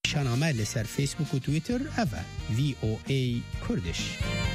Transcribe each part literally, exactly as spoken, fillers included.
شنامه لسر فیسبوک و تویتر اوه وی او ای کردش.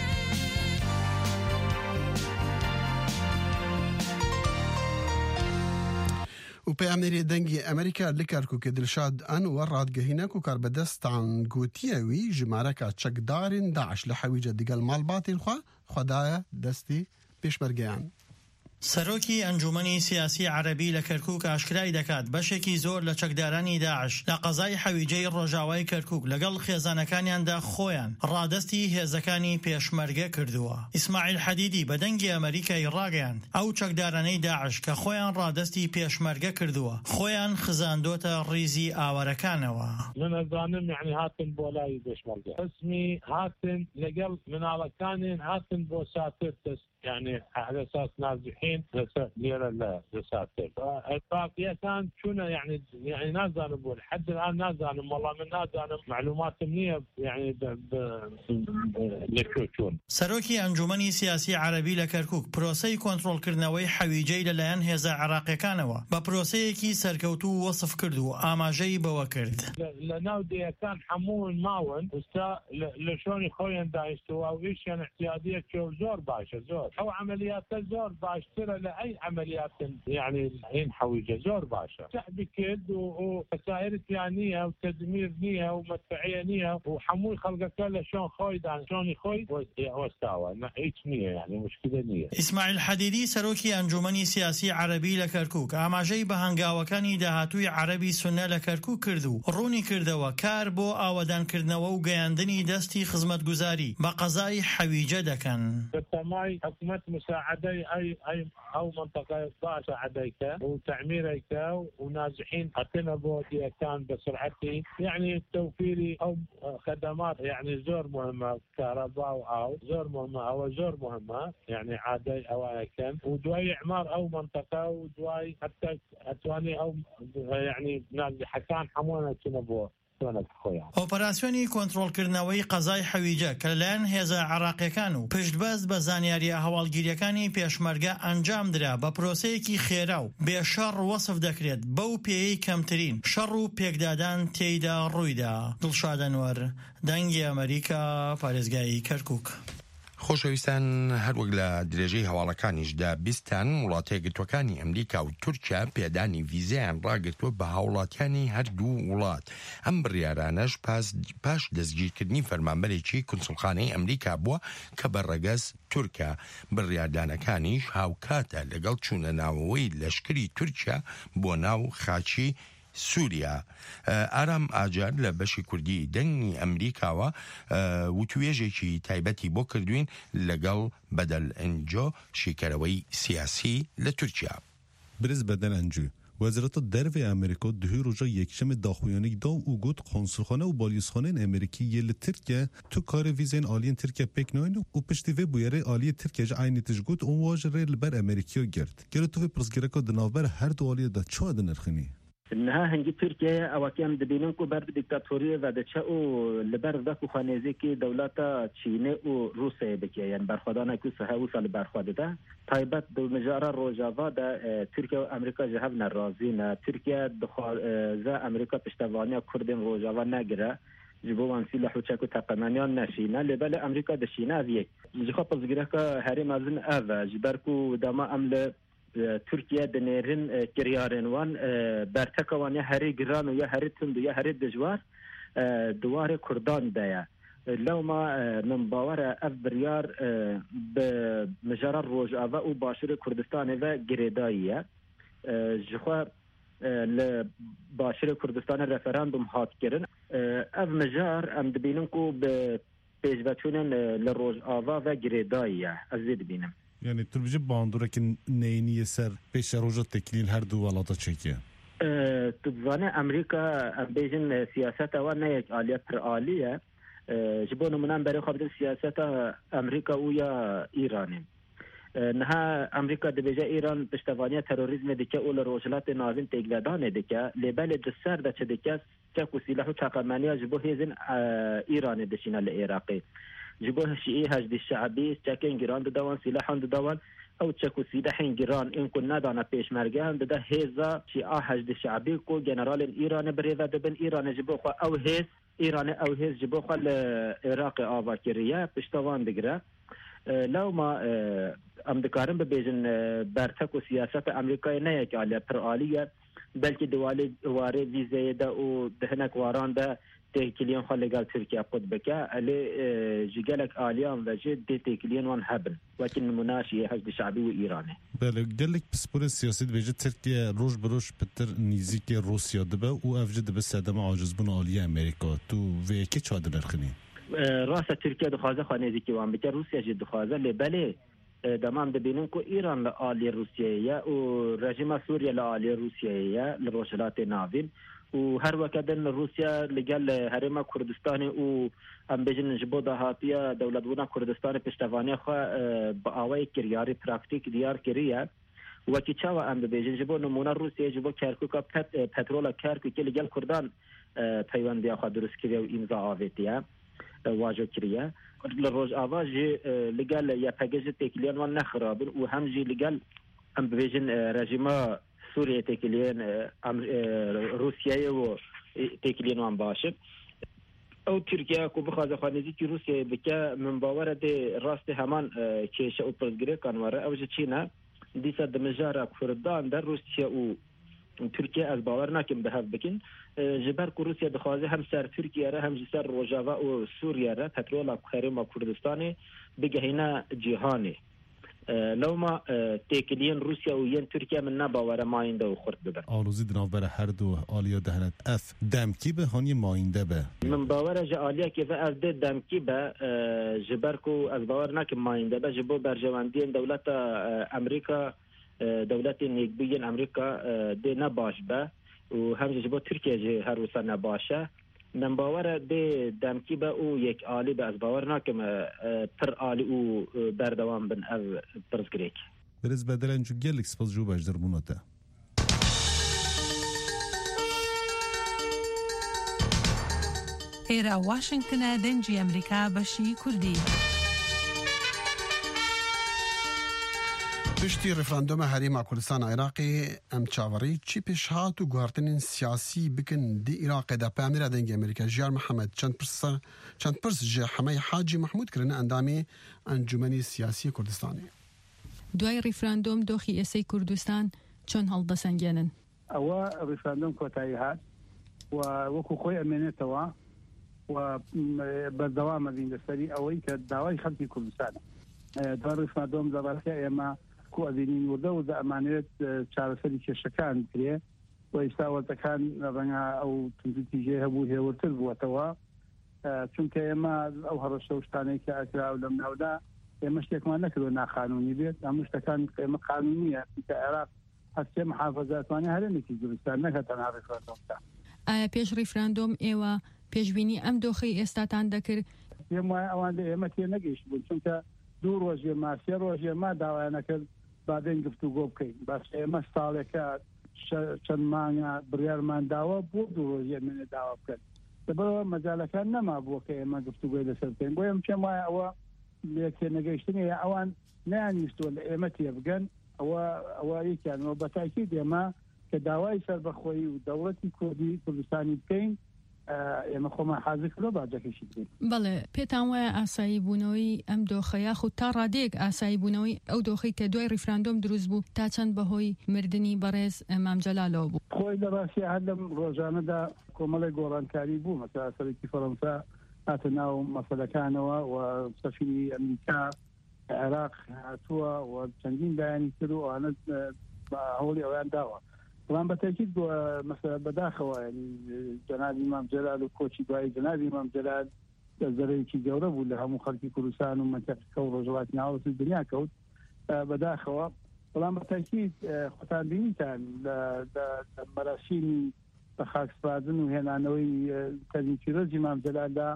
و پیامنری دنگی امریکا لکرکو که دلشاد ان وراد گهینه کو کار بدست عن گوتیوی جمارکا چکدارین داعش لحویجه دیگل مال باطل خوا خدای دستی پیشبرگیان. سەرۆکی ئەنجومەنی سیاسی عەرەبی لە کەرکووک ئاشکرای دەکات بەشێکی زۆر لە چەکدارانی داعش لە قەزای حەویجەی ڕۆژاوای کەرکووک لەگەڵ خێزانەکانیاندا خۆیان ڕادەستی هێزەکانی پێشمەرگە کردووە. ئیسماعیل حەدیدی بە دەنگی ئەمریکای ڕاگەیاند ئەو چەکدارانەی داعش کە خۆیان ڕادەستی پێشمەرگە کردووە خۆیان خزاندۆتە ڕیزی ئاوەرەکانەوە. من ئەزانم یعنی هاتن بۆ لای پێشمەرگە اسمی هاتن لەگەڵ مناڵەکانیان هاتن بۆ ساتر دەست يعني على اساس نازحين ليرة لا لساتر الباقية كان شنو يعني يعني نازل بقول لحد الان نازل والله من نازل معلومات منية يعني لكوتون. سەرۆکی ئەنجومەنی سیاسی عەرەبی لە کەرکووک پرۆسەی کۆنتڕۆڵکردنەوەی حەویجەی لەلایەن هێزە عێراقیەکانەوە بە پرۆسەیەکی سەرکەوتوو وەسف کرد و ئاماژەی بەوە کرد. لەناو دەیەکان هەموون ماون ئستا لە شۆنی خۆیان داهێشتووە و ئیشیان احتیاجیەکی زۆر باشە زۆر. أو عمليات زور باشترة لأي عمليات يعني الحين حويجة زور باشا شعبي كد وخسائر ثانية وتدمير نية ومدفعية نية وحموي خلقك له شلون خويد عن شلون يخوي واستوى هيك نية يعني مشكلة نية. إسماعيل حديدي سەرۆکی ئەنجومەنی سیاسی عەرەبی لە کەرکووک ئاماژەی بە هەنگاوەکانی داهاتووی عەرەبی سونە لە کەرکووک کرد و ڕوونی کردەوە کار بۆ ئاوەدانکردنەوە و گەیاندنی دەستی خزمەتگوزاری بە قەزای حەویجە دەکەن. مساعدة أي أي أو منطقة مساعديك وتعميرك ونازحين حتى بودي كان بسرعتي يعني توفيري أو خدمات يعني زور مهمة كهرباء أو زور مهمة أو زور مهمة يعني عادي أو كان ودواي إعمار أو منطقة ودواي حتى أتواني أو يعني نازح كان حمونا تنبوه. ئۆپەراسیۆنی کۆنتڕۆڵکردنەوەی قەزای حەویجە کە لەلایەن هێزە عێراقیەکان و پشتبەست بە زانیاریە هەواڵگیریەکانی پێشمەرگە ئەنجام درا بە پرۆسەیەکی خێرا و بێشەڕ وەسف دەکرێت بەو پێیەی کەمترین شەڕ و پێکدادان تێیدا ڕوویدا. دڵشاد ئەنوەر دەنگی ئەمریکا پارێزگای کەرکووک. خۆشەویستان هەروەک لە درێژەی هەواڵەکانیشدا بیستان وڵاتە یەکگرتووەکانی ئەمریکا و تورکیا پێدانی ڤیزایان ڕاگرتووە بە هاوڵاتیانی هەردوو وڵات. ئەم بڕیارانەش پاش دەستگیرکردنی فەرمانبەرێکی کونسڵخانەی ئەمریکا بووە کە بەڕەگەز تورکە. بڕیاردانەکانیش هاوکاتە لەگەڵ چوونە ناوەوەی لەشکری تورکیا بۆ ناو خاچی سووریا. ئارام ئاجار لە بەشی کوردی دەنگی ئەمریکاوە وتوێژێکی تایبەتی بۆ کردوین لەگەڵ بەدەل ئەنجۆ شیکەرەوەی سیاسی لە تورکیا. برز بەدەل ئەنجۆ وەزارەتە دەرەوەی ئەمریکا دوهی ڕۆژە یەکشەمە داخوێنێک دا و گوت قۆنسڵخانە و بالیسخانەیان ئەمریکی لە تورکیا تو کارە ڤیزەیان ئالیان تورکیا پێک ناین و پشتی vê bûyerê aliyê Tirkiye ji aynî tij got û wa ji rê li ber Amerîkî girt. Gelo tu vê pirsgirêka di navber her du aliyê de çi dinirxînî؟ إنها هنجي تركيا أو كان دبينكو برد ديكتاتورية ودشأو لبرد كو خانزيكي دولتا تشيني وروسيا بكيا يعني برخدانا كو سهاوسا لبرخدتا تايبت دو مجارة روجافا دا تركيا وأمريكا جهبنا الرازين تركيا دخل زا أمريكا بشتوانيا كردين روجافا ناقرة جبوان سلاح وشاكو تقنانيان ناشينا لبال أمريكا دشينا ذيك جخاب الزجركا هاري مازن آذا جبركو داما أمل تركيا دنيرن كريارن وان برتكوان يا هري جران ويا هري تند ويا هري دجوار دوار كردان دايا لو ما من باور أفبريار بمجرى الروج أبا وباشر كردستان و جريداية جخوا لباشر كردستان الرفراندوم هات كرن أف مجار أم دبينكو بيجبتونن للروج أبا و جريداية أزيد بينم يعني تربجي باندورك نيني سر بيش روجة تكليل هر دو ولاتا تشيكيا أه تبوانا أمريكا أمبيجن سياسة وانا يك آلية پر آلية أه جبونو منان بري خبر سياسة أمريكا ويا إيراني أه نها أمريكا دبجا إيران بشتوانيا تروريزم ديكا أول روجلات نازن تيجلادان ديكا لبال جسر دا چديكا چاكو سلاحو چاقمانيا جبو هيزن أه إيراني دشينا لإيراقي جبوه الشيعي هجد الشعبي تاكين جيران دوان سلاحان دوان او تشكو سيدا حين جيران ان كنا دانا بيشمرگان ده هيزا شي احد شعبي كو جنرال ايران بريدا دبن ايران جبو او هيز ايران او هيز جبو العراق افاكريه پشتوان دگره لو ما ام دکارم ببیجن برتک و سیاست امریکای نه یک عالیه پر عالیه بلکه دوالی واره ویزه ده و دهنک واران ده تکلیون خالقال ترکیه قد بکه علی جگلک عالیان و جد ده تکلیون وان هبن وکن مناشی حزب شعبی و ایرانه بله گلک پسپور سیاسی بیجه ترکیه روش بروش بتر نیزیک روسیا دبه و افجه دبه سدم عاجز بون عالیه امریکا تو و که چاد نرخنی راست ترکیه دخوازه خانه که وان بکه روسیا جد دخوازه لبله دمام دبینن کو ایران لآلی روسیه و رژیم سوریه لآلی روسیه لروشلات ناوین و هر وقت روسیا لگل هرم کردستان و ام بجن جبو دهاتیا دولت بونا کردستان پشتوانی خو با اوای کریاری پراکتیک دیار کریه و کی چاوا ام بجن جبو نمونه روسیه جبو کرکوک پترول کرکوک لگل کردان پیوندی خو درست کریه و امضا آویتیه واجب کریه لروج آواز لقال يا باجز تكليان والنخرب وهمجي لقال ام بيجن رجيم سوريا تكليان روسيا و تكليان وان باشه او تركيا كو بخاز خانيزي كي روسيا بكا من باور دي راست همان كيش او برزغري كان ورا او جينا ديسا دمجارا كردان در روسيا و تركيا از باور ناكم بهاف بكن جبر روسيا دخوازه هم سر تركيا را هم سر روجاوا و سوريا را پترول خرم كردستان بجهينا جهاني لو ما تكلين روسيا و ين تركيا من نباور ماينده و خرد ببر آروزی دناو بر هر دو آلیا دهنت اف دمکی به هانی ماینده به من باور جا آلیا که از ده دمکی به جبر کو از باور ناکم ماینده به جبو برجواندین دولت امریکا دولت نیکبیین امریکا ده نباش به و همجه جبو ترکیه جه هر وسا نباشه من باور ده دمکی به او یک آلی به از باور ناکم پر آلی او بردوام بن او پرزگریک برز بدلن جو گلک سپاس جو بجدر بونوته ایرا واشنگتن دنجی امریکا بشی کردی پشتی رفراندوم هریما کردستان عراقی ام چاوری چی پیشهات و گوهرتنین سیاسی بکن دی عراق دا پامیر دنگ امریکا جیار محمد چند پرس چند پرس جه حمی حاجی محمود کرن اندامی انجمنی سیاسی کردستانی دوای رفراندوم دۆخی ئێسەی کوردستان چۆن هەڵدەسەنگێنن؟ ئەوە ڕفراندۆم کۆتایی هات و وەکو خۆی ئەمێنێتەوە و بەردەوامە بین لەسەری ئەوەی کە داوای خەڵکی کوردستانە. دوای ڕفراندۆم دەبارەتی ئێمە کو ئەبینین وردە و ئەمانوێت چارەسەری کێشەکان کرێ و ئێستا وەرزەکان ڕەنگە ئەو تونجوتیژێ هەبوو هێورتر بووەتەوە چونکە ئێمە ئەو هەڕەشە و شتانەی کە ئەکرا و لەم ناودا ئێمە شتێکمان نەکردو ناقانونی بێت هەموو شتەکان ئێمە قانونیە کە عێراق هەستێ محافەزاتوانێ هەرێمێکی کوردستان نەکە تەنها ڕفراندۆمدا. ئایا پێش ڕفراندۆم ئێوە پێشبینی ئەم دۆخەی ئێستاتان دەکرد؟ پێم وایە ئەوان لە ئێمە تێ نەگەیشت بوون چونکە دوو ڕۆژێ ما سێ ڕۆژێ ما داوایان نەکرد بابێن گفتوگۆ بکەین باش ئێمە ساڵێکە چەند مانگە بڕیارمان داوە بۆ دوو ڕۆژێ منێ داوا بکەن لەبەرەوە مەجالەکان نەما بووە کە ئێمە گفتوگۆی لەسەر بکەین بۆ ئێمە پێم وایە ئەوە لێکێ نەگەیشتنی ئەوان نەیانویستوە لە ئێمە تێ بگەن ئەوە ئەوە یەکیانەوە بە تاکید ئێمە کە داوای سەربەخۆیی و دەوڵەتی کوردی کوردستانی بکەین ئێمە خۆمان حاضر کردو باجەکەشی بکەین. بەڵێ پێتان وایە ئاسایی بوونەوەی ئەم دۆخە یاخود تا ڕادەیەک ئاسایی بوونەوەی ئەو دۆخەی کە دوای ڕفراندۆم دروست بوو تا چەند بەهۆی مردنی بەڕێز مام جەلالەوە بوو. خۆی لەڕاستی هەر لەم ڕۆژانەدا کۆمەڵی گۆڕانکاری بوو مەسەلا سەرۆکی فەڕەنسا هاتە ناو مەسەلەکانەوە و سەفیری ئەمریکا عێراق هاتووە و چەندین بەیانی کرد و ئەوانە هەوڵی ئەویان داوە. بەڵام بە تاکید مەسەلە بەداخەوە جەنابی مام جەلال و کۆچی دوای جەنابی مام جەلال زەرەیەکی گەورە بوو لە هەموو خەڵکی کوردستان و مەنتەقەکە و ڕۆژهەڵاتی ناوەستی دنیا کەوت بەداخەوە. بەڵام بە تاکید خۆتان بینیتان لە مەراسیمی بە خاکسپاردن و هێنانەوەی تەرمیتیرۆزی مام جەلالدا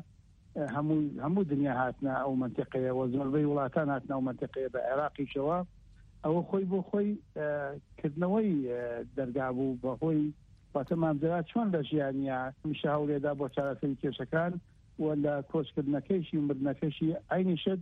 هەموو دنیا هاتنە ئەو مەنتەقەیە و زۆربەی وڵاتان هاتنە ئەو مەنتەقەیە بە عێراقیشەوە ئەوە خۆی بۆ خۆی کردنەوەی دەرگا بوو بە خۆی واتە مام جەلال چۆن لە ژیانیا هەمیشە هەوڵێدا بۆ چارەسەری کێشەکان و لە کۆچکردنەکەیشی و مردنەکەیشی عینی شت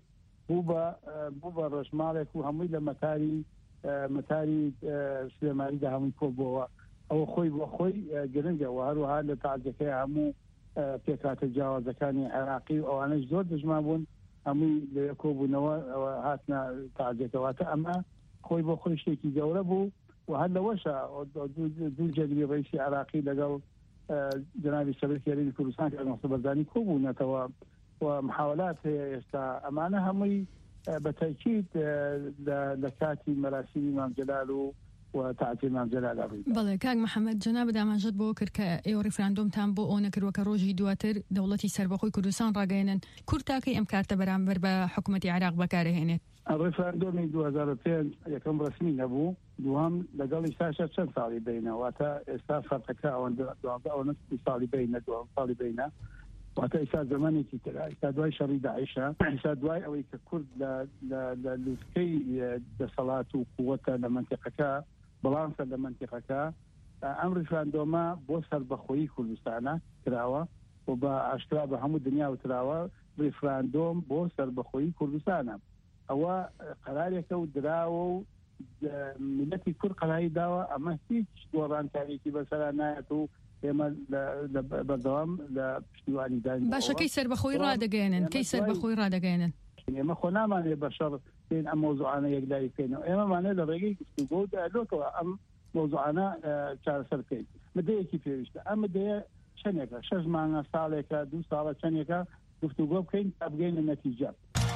بوو بە بوو بە ڕژماڵێک و هەمووی لە مەتاری مەتاری سلێمانیدا هەمووی کۆبووەوە ئەوە خۆی بۆ خۆی گرنگەوە هەروەها لە تاجەکەی هەموو پێکاتە جیاوازەکانی عێراقی و ئەوانەش زۆر دژمان بوون هەمووی لە کۆبوونەوە هاتنە تاجەکەواتە ئەمە خۆی بۆ خۆی شتێکی گەورە بوو و هەر لەوەشە دوو جەنگی ڕئیسی عێراقی لەگەڵ جنابی سەرۆکی هەرێمی کوردستان کە نەخسە بەردانی کۆبوونەتەوە و محاولات هەیە ئێستا ئەمانە هەمووی بەتاکید لە کاتی مەراسیمی مام جەلال و وتعطيل مام جلال أبي. بله كاغ محمد جناب دامنجد بو كرك ئێوە ڕیفراندۆمتان بۆ ئەو نەکردووە کە ڕۆژی دواتر دەوڵەتی سەربەخۆی کوردستان ڕاگەیەنن کورتاکەی ئەم کارتە بەرامبەر بە حکوومەتی عێراق بەکارهێنێت. ڕیفراندۆمی دوو هەزار و پێنج یەکەم ڕسمی نەبوو دووەم لەگەڵی ساشە چەند ساڵی بینە واتە ئێستا فەرقەکە ئەوەندە ساڵی بینە دووەم ساڵی بینە واتە ئێستا زمانێکی ترە ئێستا دوای شەڕی داعیشە ئێستا دوای ئەوەی کە کورد لە لووتکەی دەسەڵات و قووەتە لە منتیقەکە بەڵانسە لە منتیقەکە ئەم ڕیفراندۆمە بۆ سەربەخۆیی کوردستانە کراوە و بە ئاشکرا بە هەموو دنیا وتراوە ڕیفراندۆم بۆ سەربەخۆیی کوردستانە ئەوە قەرارێکە و دراوە و ملەتی کورد قەراری داوە ئەمە هیچ گۆڕانکاریی بەسەرا نایەت و ئێمە بەردەوام لە پشتیوانی داین باشە کەی سەربەخۆی ڕادەگەێنن کەی سەربەخۆی ڕادەگەێنن ئێمە خۆ نامانێ بەشەڕ بین ئەم مۆزوعانە یەکلایی بکەینەوە ئێمەمانێ لە ڕێگەی گفتوگۆ و دایلۆکەوە ئەم مۆزوعانە چارەسەر بکەین مدەیەکی پێویستە ئەم مدەیە چەندێکە شەش مانگە ساڵێکە دوو ساڵە چەندێکە گفتوگۆ بکەین تا بگەینە نەتیجە.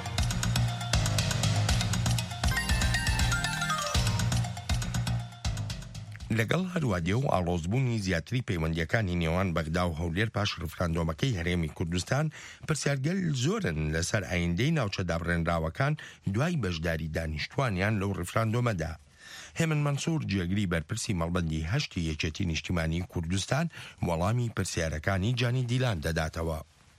لەگەڵ هەروادێ و ئاڵۆزبوونی زیاتری پەیوەندیەکانی نێوان بەغدا و هەولێر پاش ڕفراندۆمەکەی هەرێمی کوردستان پرسیارگەل زۆرن لەسەر ئایندەی ناوچە دابڕێنراوەکان دوای بەشداری دانیشتوانیان لەو ڕفراندۆمەدا. هێمن مەنسوور جێگری بەرپرسی مەڵبەندی هەشتی یەکێتی نیشتیمانی کوردستان وەڵامی پرسیارەکانی جانی دیلان دەداتەوە.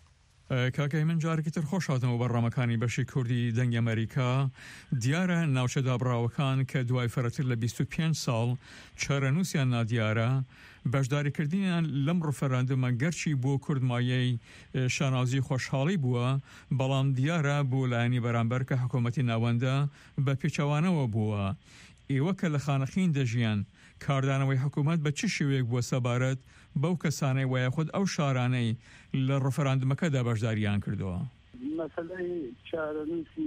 کاکەی من جارێکی تر خۆش هاتمەوە بەڕامەکانی بەشی کوردی دەنگی ئەمریکا دیارە ناوچە دابڕاوەکان کە دوای فەرەتر لە بیست و پێنج ساڵ چارەنووسیان نادیارە بەشداریکردنیان لەم ڕفەراندۆمە گەرچی بۆ کوردمایەی شانازی خۆشحاڵی بووە بەڵام دیارە بۆ لایەنی بەرامبەر کە حکوومەتی ناوەندە بە پێچەوانەوە بووە. ئێوە کە لە خانەخین دەژیان کاردانەوەی حکوومەت بە چ شێوەیەک بووە سەبارەت بەو کەسانەی وایە خود ئەو شارانەی لە ڕفەراندۆمەکەدا بەشداریان کردووە؟ مەسەلەی چارەنووسی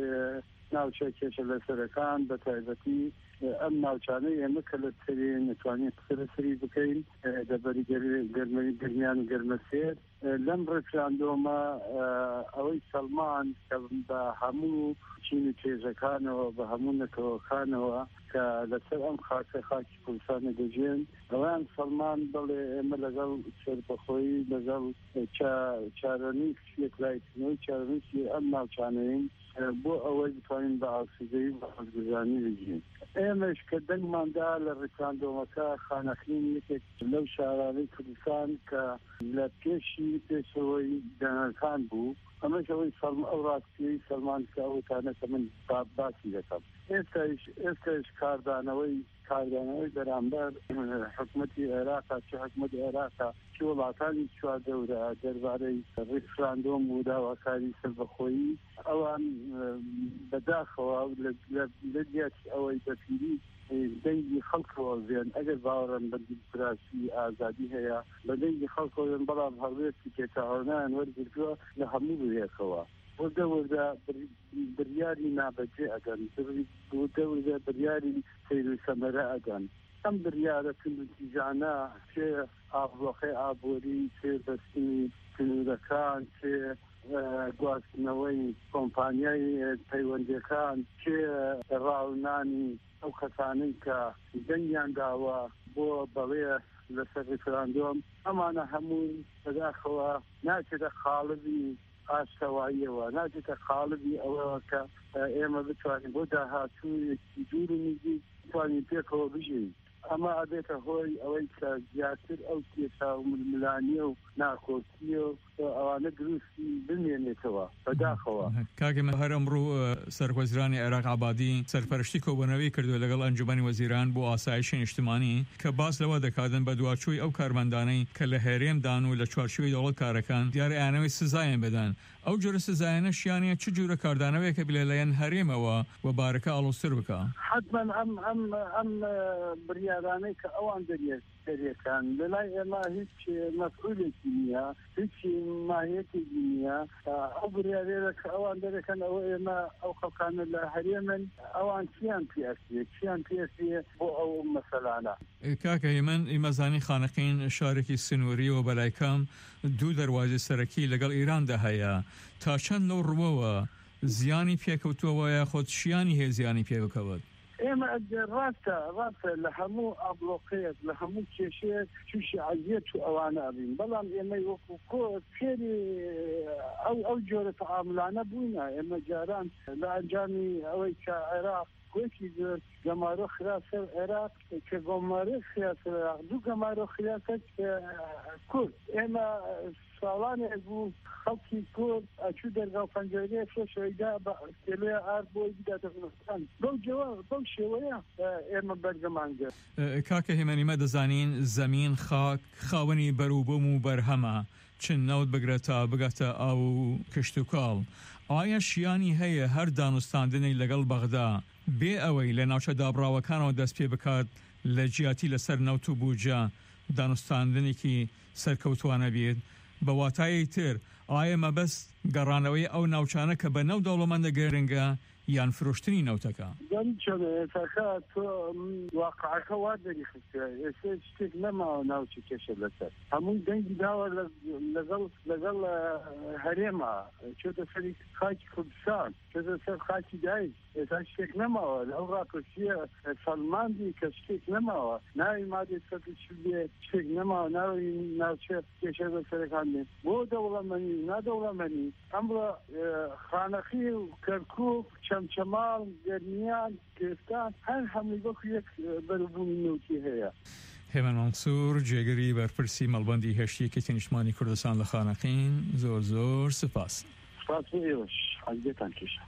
ناوچە کێشە لەسەرەکان بە تایبەتی ئەم ناوچانەی ئێمە کە لە سەری نتوانین سەرسەری بکەین دەبەری گەرمەی گرمیان گەرمە سێر لەم ڕفراندۆمە ئەوەی سەلمان کە بە هەموو چین و چێژەکانەوە بە هەموو نەتەوەکانەوە کە لەسەر ئەم خاکە خاکی کوردستانە دەژێن ئەویان سەلمان بڵێ ئێمە لەگەڵ سەربەخۆیی لەگەڵ چارەنووس یەکلایکردنەوەی چارەنووسی ئەم ناوچانەیەن بۆ ئەوەی بتوانین بە ئاسوودەیی بە حەزگوزانی بگین. ئێمەش کە دەنگماندا لە ڕفراندۆمەکە خانەخین یەکێک لەو شارانەی کوردستان کە لە پێشی پێشەوەی دانەکان بوو ئەمەش ئەوەی ئەو ڕاستیەی سەلمان کە ئەوتانەکە من باسی دەکەم. ئێستاش کاردانەوەی کاردانەوەی بەرامبەر حکوومەتی عێراقا چ حکوومەتی عێراقا چ وڵاتانی چوار دەورە دەربارەی ڕفراندۆم و داواکاری سەربەخۆیی ئەوان بەداخەوە لە دیاتی ئەوەی بەپیری دەنگی خەڵکەوە بێن ئەگەر باوەڕێن بە دیموکراسی ئازادی هەیە بە دەنگی خەڵکەوە بێن بەڵام هەڵوێستی پێچەوانیان وەرگرتووە لە هەموو بوێکەوە وەردە وەردە بریاری نابەجێ ئەگەن وەردە وەردە بریاری سەیر و سەمەرە ئەگەن ئەم بریارە کندوتیژانە چێ ئابڕۆخەی ئابووری چێ بەستنی کنورەکان چێ گواستنەوەی کۆمپانیای پەیوەندیەکان چێ ڕاونانی ئەو کەسانەی کە دەنگیان داوە بۆ بەڵێ لەسەر ڕفراندۆم ئەمانە هەموو بەداخەوە ناچێتە خاڵبی ئاشتەواییەوە ناچێتە خاڵبی ئەوەوە کە ئێمە بتوانین بۆ داهاتوویەکی دوور و نزیک بتوانین پێکەوە بژین اما ابيت هوي اويك زياتر او تيسا وملانيو ناكوتيو اوانا دروسي بمينيتوا بداخوا کاگە هەر ئەمڕۆ سەرکۆزیرانی عێراق عەبادی سەرپەرشتی کۆبوونەوەی کردووە لەگەڵ ئەنجومەنی وەزیران بۆ ئاسایشی نیشتیمانی کە باس لەوە دەکاتن بە دواچووی ئەو کارمەندانەی کە لە هێرێمدان و لە چوارچووی دەوڵەت کارەکان دیارە ئەیانەوەی سزایان بدەن. ئەو جۆرە سزایانە شیانە چ جۆرە کاردانەوەیە کە بلێلەیەن هەرێمەوە و بارەکە ئاڵۆزتر بکە؟ حتما ئەم ئەم ئەم بریارانەی کە ئەوان دەریێت دەریەکان لەلای ئێمە هیچ مەسئولێکی نییە، هیچ ماهیەتێکی نییە. ئەو بریارێرە کە ئەوان دەرەکەن ئەوە ئێمە ئەو خەڵکانە لە هەرێمن ئەوان چیان پێسیە چیان پێسیە بۆ ئەو مەسەلانە. کاکە هێمن ئیمەزانی خانەقین شارێکی سنووریەوە بەلایکەم دوو دەواازی سەرەکی لەگەڵ ئیراندا هەیە تا چەند لەو ڕووەوە زیانی پێکەوتووەوە یاخۆت شیانی هەیە زیانی پێبکەوت؟ ئێمە ڕاستە ڕاستە لە هەموو ئابلۆقەیەک لە هەموو کێشەیەک تووشی عەزیەت و ئەوانە ئەبین، بەڵام ئێمە وەکو کۆ فێری ئەو ئەو جۆرە تەعاملانە بووینە. ئێمە جاران لە ئەنجامی ئەوەی کە عێراق کوێکی زۆر گەمارۆ خراسە عێراق کە گۆمارە خراسە عێراق دوو گەمارۆ خراسە کورد ئێمە ساڵانێک بوو خەڵکی کورد ئەچوو دەرگاو پەنجەرەیە فێشەوەیدا بە تێلێ ئار بۆی بداتە کوردستان. بەو جەوە بەو شێوەیە ئێمە بەرگەمان گرت. کاکە هێمەنیمە دەزانین زەمین خاک خاوەنی بەروبووم و بەرهەمە چن نەوت بگرێت تا بگاتە ئاو و کشت و کاڵ. ئایا شیانی هەیە هەر دانوستاندنی لەگەڵ بەغدا بێ ئەوەی لە ناوچە دابراوەکانەوە دەست پێ بکات لە جیاتی لەسەر نەوت و بووجە دانوستاندنێکی سەرکەوتوانە بێت؟ بە واتایی تر ئایا مەبەست گەڕانەوەی ئەو ناوچانە کە بە نەو دەوڵەمەندە گەرنگە یان فرۆشتنی نەوتەکە؟ دەمچەکە تۆ واقعەکە وا دەریخستە ئێستا شتێک نەماوە ناوچی کێشە لەسەر هەموو دەنگی داوە لەگەڵ لەگەڵ هەرێمە چۆتە سەری خاکی کوردستان چۆتە سەر خاکی دایک ئێستا شتێک نەماوە ئەو ڕاپرسیە سەلماندی کە شتێک نەماوە ناوی مادێ سەری شوێ شتێک نەماوە ناوی ناوچێ کێشە لەسەرەکان بێت بۆ دەوڵەمەنی و نادەوڵەمەنی ئەمڕۆ خانەخی و کەرکووک چەمچەماڵ گەرمیان کوێستان هەر هەمووی وەکو یەک بەروبوونی نەوتی هەیە. هێمن مەنسوور جێگەری بەرپرسی مەڵبەندی هەشتیەکەتی نیشتیمانی کوردستان لە خانەقین زۆر زۆر سپاس. سپاس بۆ ئێوەش حەزێتان کێشە.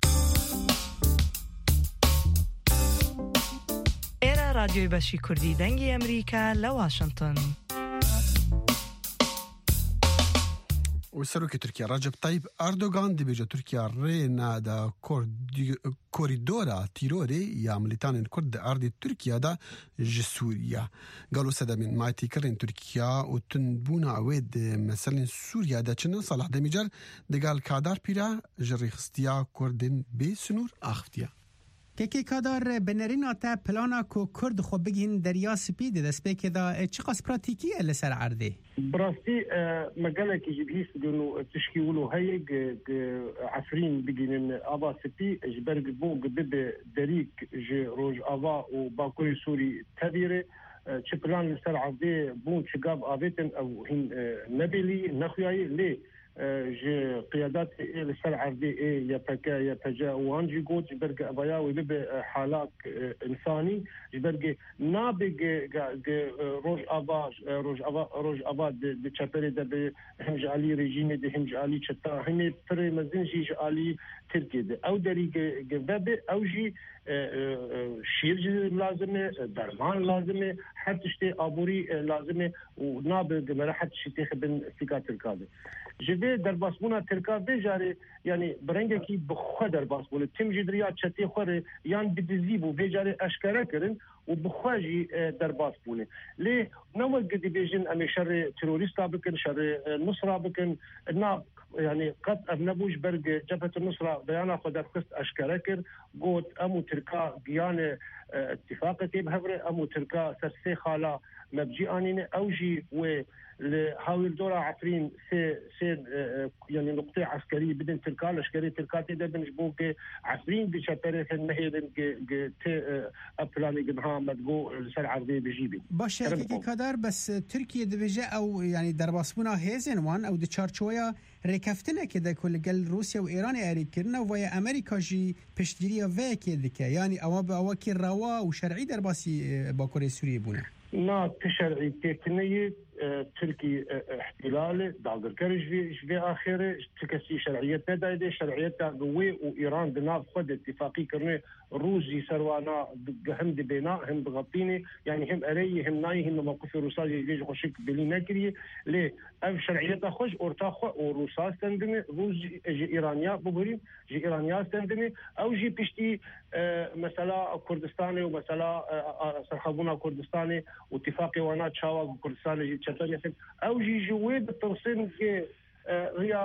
ئێرە رادیۆی بەشی کوردی دەنگی ئەمریکا لە واشنگتن. وسەرۆکی تورکیا ڕەجەب تایب ئەردۆغان دەبێژە تورکیا ڕێنادا کۆریدۆرا تیرۆرێ یا ملیتانên کورد di erdê Tirkiyada ji Sûriya. Galo sedemên maytîkirên Tirkiya û tundbûna wê di meselên Sûriya de çinin Salah Demîcer digal kadar pîra ji rêxistiya Kurdên bê sinûr axiftiye. کەکێ کادار بنەرین ئاتە پلانا کو کورد خۆ بگین دەریا سپی دە دەستپێکێدا چ قەس پراتیکیە لەسەر عەردێ؟ براستی مەگەلێکی ji bihîstin û tişkî û heye efrîn bigînin ava spî ji ber bû bibe derîk ji Rojava û Bakurê Sûrî tevîre çi plan li ser erdê bûn çi gav avêtin ew hîn nebêlî nexuyayî lê ji qiyadat li ser erdê ê ya peke ya peca wan jî got ji ber evaya wê bibe halak insanî ji ber nabe Rojava Rojava Rojava di çeperê de bi him ji alî rejîmê de him ji alî çeta hemê pirê mezin jî ji alî Tirkiyeyê ew derî vebe ew jî şîr jî lazim e derman lazim e her tiştê aborî lazim e û nabe mere her tiştê xebin sîka Tirkadê. Ji vê derbasbûna Tirka vê jarê yanî birengekî bi xwe derbas bûne tim jî diriya çetê xwe re yan bi dizî bû vê jarê eşkere kirin û bi xwe jî derbas bûne. Lê ne wek dibêjin em ê şerê terorîsta bikin şerê Nusra bikin na yani qet ev nebû ji ber Cephet Nusra beyana xwe derxist eşkere kir got em û Tirka giyanê ittifaqekê bihevre em û Tirka ser sê xala مبجي انين اوجي و لهاول دورة عفرين سي سي يعني نقطة عسكرية بدن تركا لشكري تركا تدا بنجبوك عفرين بشتري في المهيدن ت أبلاني جنها مدقو لسر عرضي بجيبي باشه كي كدار بس تركيا دبجة أو يعني درباسبونا هيزن وان أو دشارشويا ركفتنا كده كل قال روسيا وإيران أريكرنا ويا أمريكا جي بشتريا فيك ذيك يعني أو بأواكي روا وشرعي درباسي باكوري سوريا بونه نا تشرعي تكنية تركي احتلال داغر كرج في في اخره تكسي شرعيات تدايد شرعيات قوي وايران بناف خد اتفاقي كرني روسي سروانا هم بينا هم بغطيني يعني هم اري هم ناي هم موقف روسا يجي خوشك بلي نكري ليه اف شرعيات خوش اورتاخ وروسا استندني روس جي ايرانيا بغري جي ايرانيا استندني او جي بيشتي مثلا كردستاني ومثلا سرخبونا كردستاني واتفاقي وانا تشاوا كردستاني او جي جويد التوصيل في هي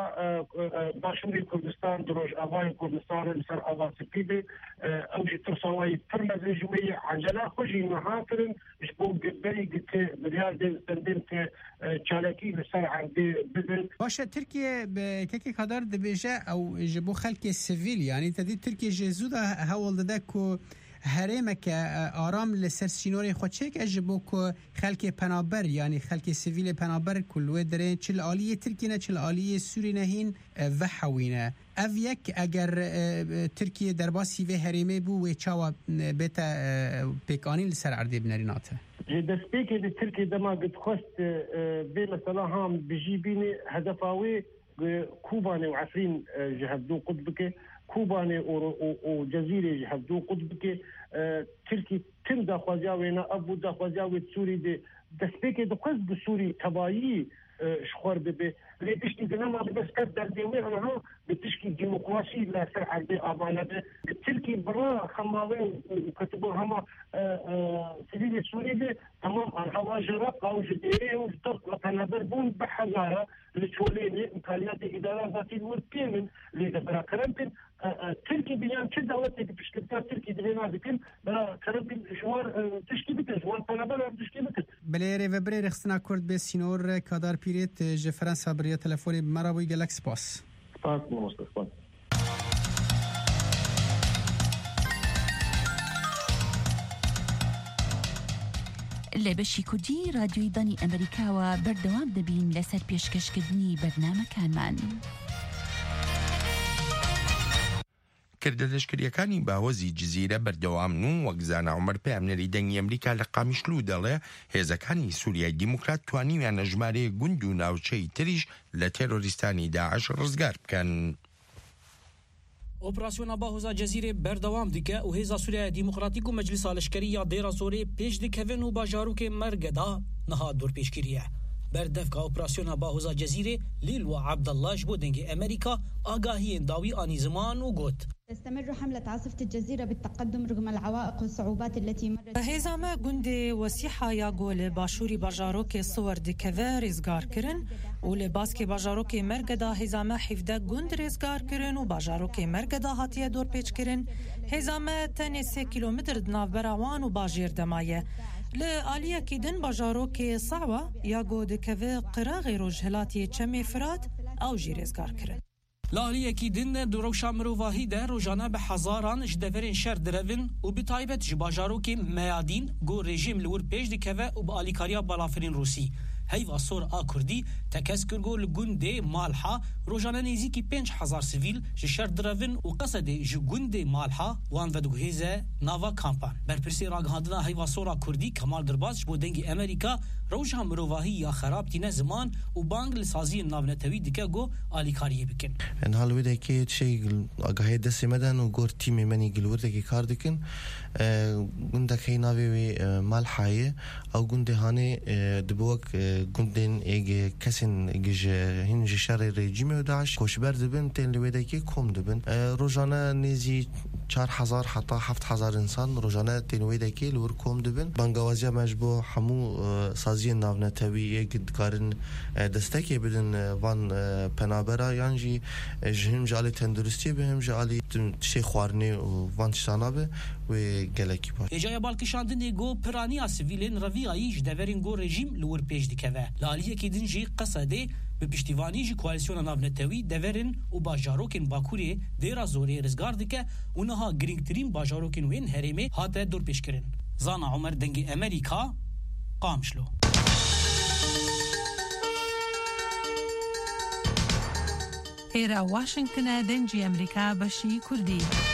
باشمري كردستان دروج افاي كردستان سر افا سبيبي او جي ترسواي ترمز جوي عجلا خوجي محافرن جبو قبري قلت بريال دين سندنت تشالكي لسر عندي بدل باشا تركيا بكيكي قدر دبيجا او جبو خلق السيفيل يعني تدي تركيا جزودا هاول ددكو هرمك آرام لسرسینوری خودچه که اجبو که خلک پنابر یعنی خلک سیویل پنابر کلوه داره چل آلیه ترکیه نه چل آلیه سوری نهین و حوینه او یک اگر ترکیه در باسی و هرمه بو و چاوا بیتا پیکانی لسر عرده بنریناته دست پیکی دی ترکیه دما قد خواست بی مثلا هم بجی بینی هدفاوی کوبانه و عفرین جهدو قطبکه كوباني وجزيرة جهدو قطبك تركي تم داخوازياوينا أبو داخوازياوي سوري دي دسبيكي دو قصد سوري تبايي شخور ببي لي بشتي دنما بس كدر ديوي أنا بتشكي ديمقراطي لا سرعة دي أبانا دي تركي برا خماوين وكتبوا هما سبيل سوري دي تمام الهوا جرق أو جديري وفترق وتنبر بون بحزارة لتوليني إمكانيات إدارة ذاتي الورتيمن اللي دبرا كرمبن تركي بيان كده وقت بشكلتها تركي دبينا بكن برا كرمبن جوار تشكي بكن جوار تنبر تشكي بكن بليري وبري رخصنا كورد بسينور كادار بيريت جفرنسا بريا تلفوني بمرابوي جالاكس باس باس مستقبل لبشی کردی رادیوی دانی امریکا و بردوام دبین لسر پیشکشکردنی برنامه‌کان من. کردەدەشکریەکانی باوەزی جززیرە بەردەوامن و وەگزانە عمەر پامنەری دەنگی ئەمریکا لە قامیشلو دەڵێ هێزەکانی سووریای دیموکرات توانیویانە ژمارەیە گوند و ناوچەی تریش لە تێرۆریستانی داعش ڕزگار بکەن. اپراسیون باهوزا جزیره بردوام دیگه و هیزا سوریه دیموکراتیک و مجلس لشکری یا دیرا سوری پیش دکوین و باجاروک مرگدا نها دور پیشگیریه. بردفق اپراسیون باهوزا جزیره لیل و عبدالله جبو دنگ امریکا آگاهی داوی آنی زمان و گوت. تستمر حملة عاصفة الجزيرة بالتقدم رغم العوائق والصعوبات التي مرت. هزامة جندي وسيحة يقول باشوري باجاروكي صور دكفا رزقار كرن ولباسكي باجاروكي مرقدا هزامة حفظة جند رزقار كرن وباجاروكي مرقدا هاتية دور بيش كرن هزامة تاني سي كيلومتر دناف براوان وباجير دماية لآلية كيدن باجاروكي صعبة يقول دكفا قراغي رجهلاتي تشمي فرات أو جي رزقار كرن لالیه کی دن دروشا مروواهی ده روزانه به هزاران جدورین شهر درون و به تایبت جباجارو که میادین گو رژیم لور پیش دکوه و با آلیکاریا بالافرین روسی هیوا سور آکردی تکس کرگو لگنده مالحا روزانه نیزی کی پنج هزار سیویل شهر درون و قصد جگنده مالحا وان ودگو هیزه ناوا کامپان برپرسی راگهاندنا هیوا سور آکردی کمال درباز بو دنگی امریکا روزا مروواهی یا خراب تینه زمان و بانگ لسازی ناونتوی دکه گو آلیکاریه بکن ان هالوده که شيء آگاهی دست مدن و گور تیم منی گلورده که کار دکن گنده که ناوی مالحایه او گنده هانه دبوک گندن اگه کسین اگه هنج شر رژیم و داعش کوشبر دبن تن لوده که کم دبن روزانه نیزی چهار هزار حتی هفت هزار انسان روزانه تنوی دکی لور کوم دبن بنگاوازی مجبور همو سازی ناونتوی یک کارن دستکی بدن وان پنابرا یعنی جهم جالی تندرستی بهم جالی شی خوارنی و وان شانابه و گلکی باش. اجای بالکشاندن گو پرانی سیویلین رویایش دورین گو رژیم لور پیش دکوه. لالیه کی دنجی قصده به پشتیوانی جی کوالسیون ناونتوی دورین و باجاروکن باکوری دیرا زوری رزگار دکه اونها گرینگترین باجاروکن وین هریمه هاته دور پیش کرن. زانا عمر دنگی امریکا قامشلو. ایرا واشنگتن دنجی امریکا بشی کردی.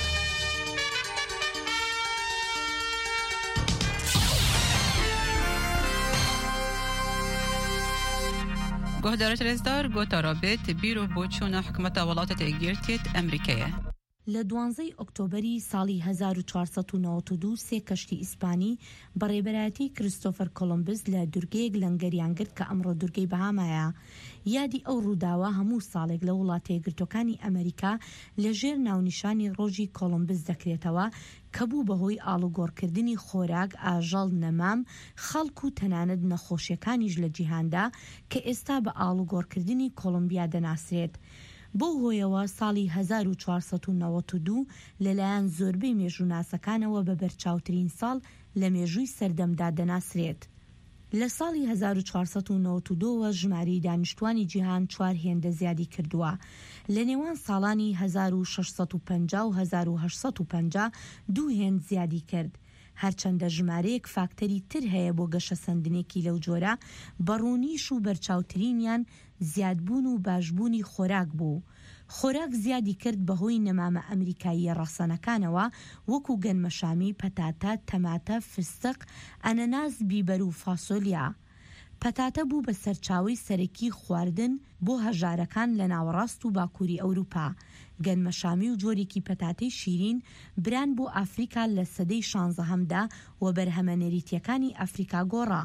گهدارت رزدار گوتارابت بیرو بوچونا حکمت ولات تگیرتیت امریکیه. لە دوانزەی ئۆکتۆبەری ساڵی هەزار و چوارسەد و نۆڤە و دوو سێ کەشتی ئیسپانی بەڕێبەرایەتی کریستۆفەر کۆلۆمبس لە دورگەیەک لەنگەریان گرت کە ئەمڕۆ دورگەی بەهامایە. یادی ئەو ڕووداوە هەموو ساڵێک لە وڵاتە یەکگرتوەکانی ئەمریکا لەژێر ناونیشانی ڕۆژی کۆلۆمبس دەکرێتەوە کە بوو بەهۆی ئاڵوگۆڕکردنی خۆراک، ئاژەڵ، نەمام، خەڵک و تەنانەت نەخۆشیەکانیش لە جیهاندا کە ئێستا بە ئاڵوگۆڕکردنی کۆلۆمبیا دەناسرێت. بۆ هۆیەوە ساڵی هەزار و چوارسەد و نۆڤە و دوو لەلایەن زۆربەی مێژووناسەکانەوە بە بەرچاوترین ساڵ لە مێژووی سەردەمدا دەناسرێت. لە ساڵی هەزار و چوارسەد و نۆڤە و دووەوە ژمارەی دانیشتوانی جیهان چوار هێندە زیادی کردووە. لە نێوان ساڵانی هەزار و شەشسەد و پەنجا و هەزار و هەشسەد و پەنجا دوو هێند زیادی کرد. هەرچەندە ژمارەیەک فاکتەری تر هەیە بۆ گەشە سندنێکی لەو جۆرە، بەڕوونیش و بەرچاوترینیان زیادبوون و باشبوونی خۆراک بوو. خۆراک زیادی کرد بەهۆی نەمامە ئەمریکاییە ڕەسەنەکانەوە وەکو گەنمەشامی، پەتاتە، تەماتە، فستق، ئەنەناس، بیبەر و فاسۆلیا. پەتاتە بوو بە سەرچاوەی سەرەکی خواردن بۆ هەژارەکان لە ناوەڕاست و باکووری ئەوروپا. گەنمەشامی و جۆرێکی پەتاتەی شیرین بران بۆ ئافریکا لە سەدەی شانزەهەمدا و بەرهەمە نەریتیەکانی ئەفریکا گۆڕا.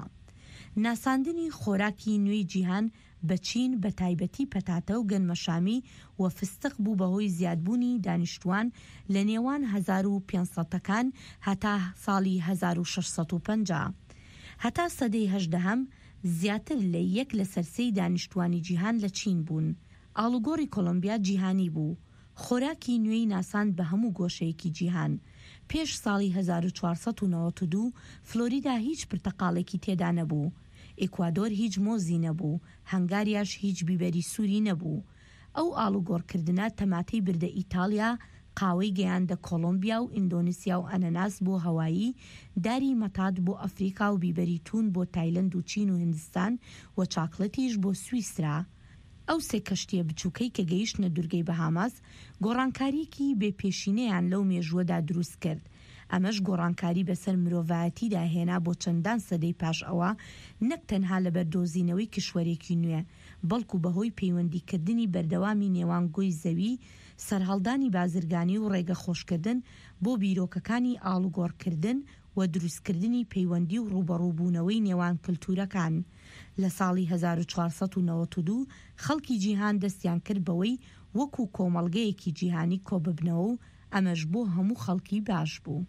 ناساندنی خۆراکی نوێی جیهان بە چین بە تایبەتی پەتاتە و گەنمەشامی و فستق بوو بەهۆی زیادبوونی دانیشتوان لە نێوان هەزار و پێنج سەدەکان هەتا ساڵی هەزار و شەشسەد و پەنجا. هەتا سەدەی هەژدەهەم زیاتر لە یەک لە سەرسەی دانیشتوانی جیهان لە چین بوون. ئاڵوگۆڕی کۆلۆمبیا جیهانی بوو. خۆراکی نوێی ناساند بە هەموو گۆشەیەکی جیهان. پێش ساڵی هەزار و چوارسەد و نۆڤە و دوو فلۆریدا هیچ پرتەقاڵێکی تێدا نەبوو. ئیکوادۆر هیچ مۆزی نەبوو، هەنگاریاش هیچ بیبەری سووری نەبوو. ئەو ئاڵوگۆڕکردنە تەماتەی بردە ئیتالیا، قاوەی گەیاندە کۆلۆمبیا و ئیندۆنیسیا و ئەنەناس بۆ هەوایی، داری مەتاد بۆ ئەفریقا و بیبەری تون بۆ تایلەند و چین و هندستان و چاکلەتیش بۆ سویسرا. ئەو سێ کەشتیە بچووکەی کە گەیشتنە دورگەی بەهاماس گۆڕانکاریەکی بێپێشینەیان لەو مێژووەدا دروست کرد. ئەمەش گۆڕانکاری بەسەر مرۆڤایەتیدا هێنا بۆ چەندان سەدەی پاش ئەوە، نەک تەنها لە بەردۆزینەوەی کشوەرێکی نوێ، بەڵکو بەهۆی پەیوەندیکردنی بەردەوامی نێوان گۆی زەوی، سەرهەڵدانی بازرگانی و ڕێگە خۆشکردن بۆ بیرۆکەکانی ئاڵوگۆڕکردن و دروستکردنی پەیوەندی و ڕوبەڕووبوونەوەی نێوان کلتورەکان. لە ساڵی هەزار و چوارسەد و نۆڤە و دوو خەڵکی جیهان دەستیان کرد بەوەی وەکو کۆمەڵگەیەکی جیهانی کۆببنەوە و ئەمەش بۆ هەموو خەڵکی باش بوو.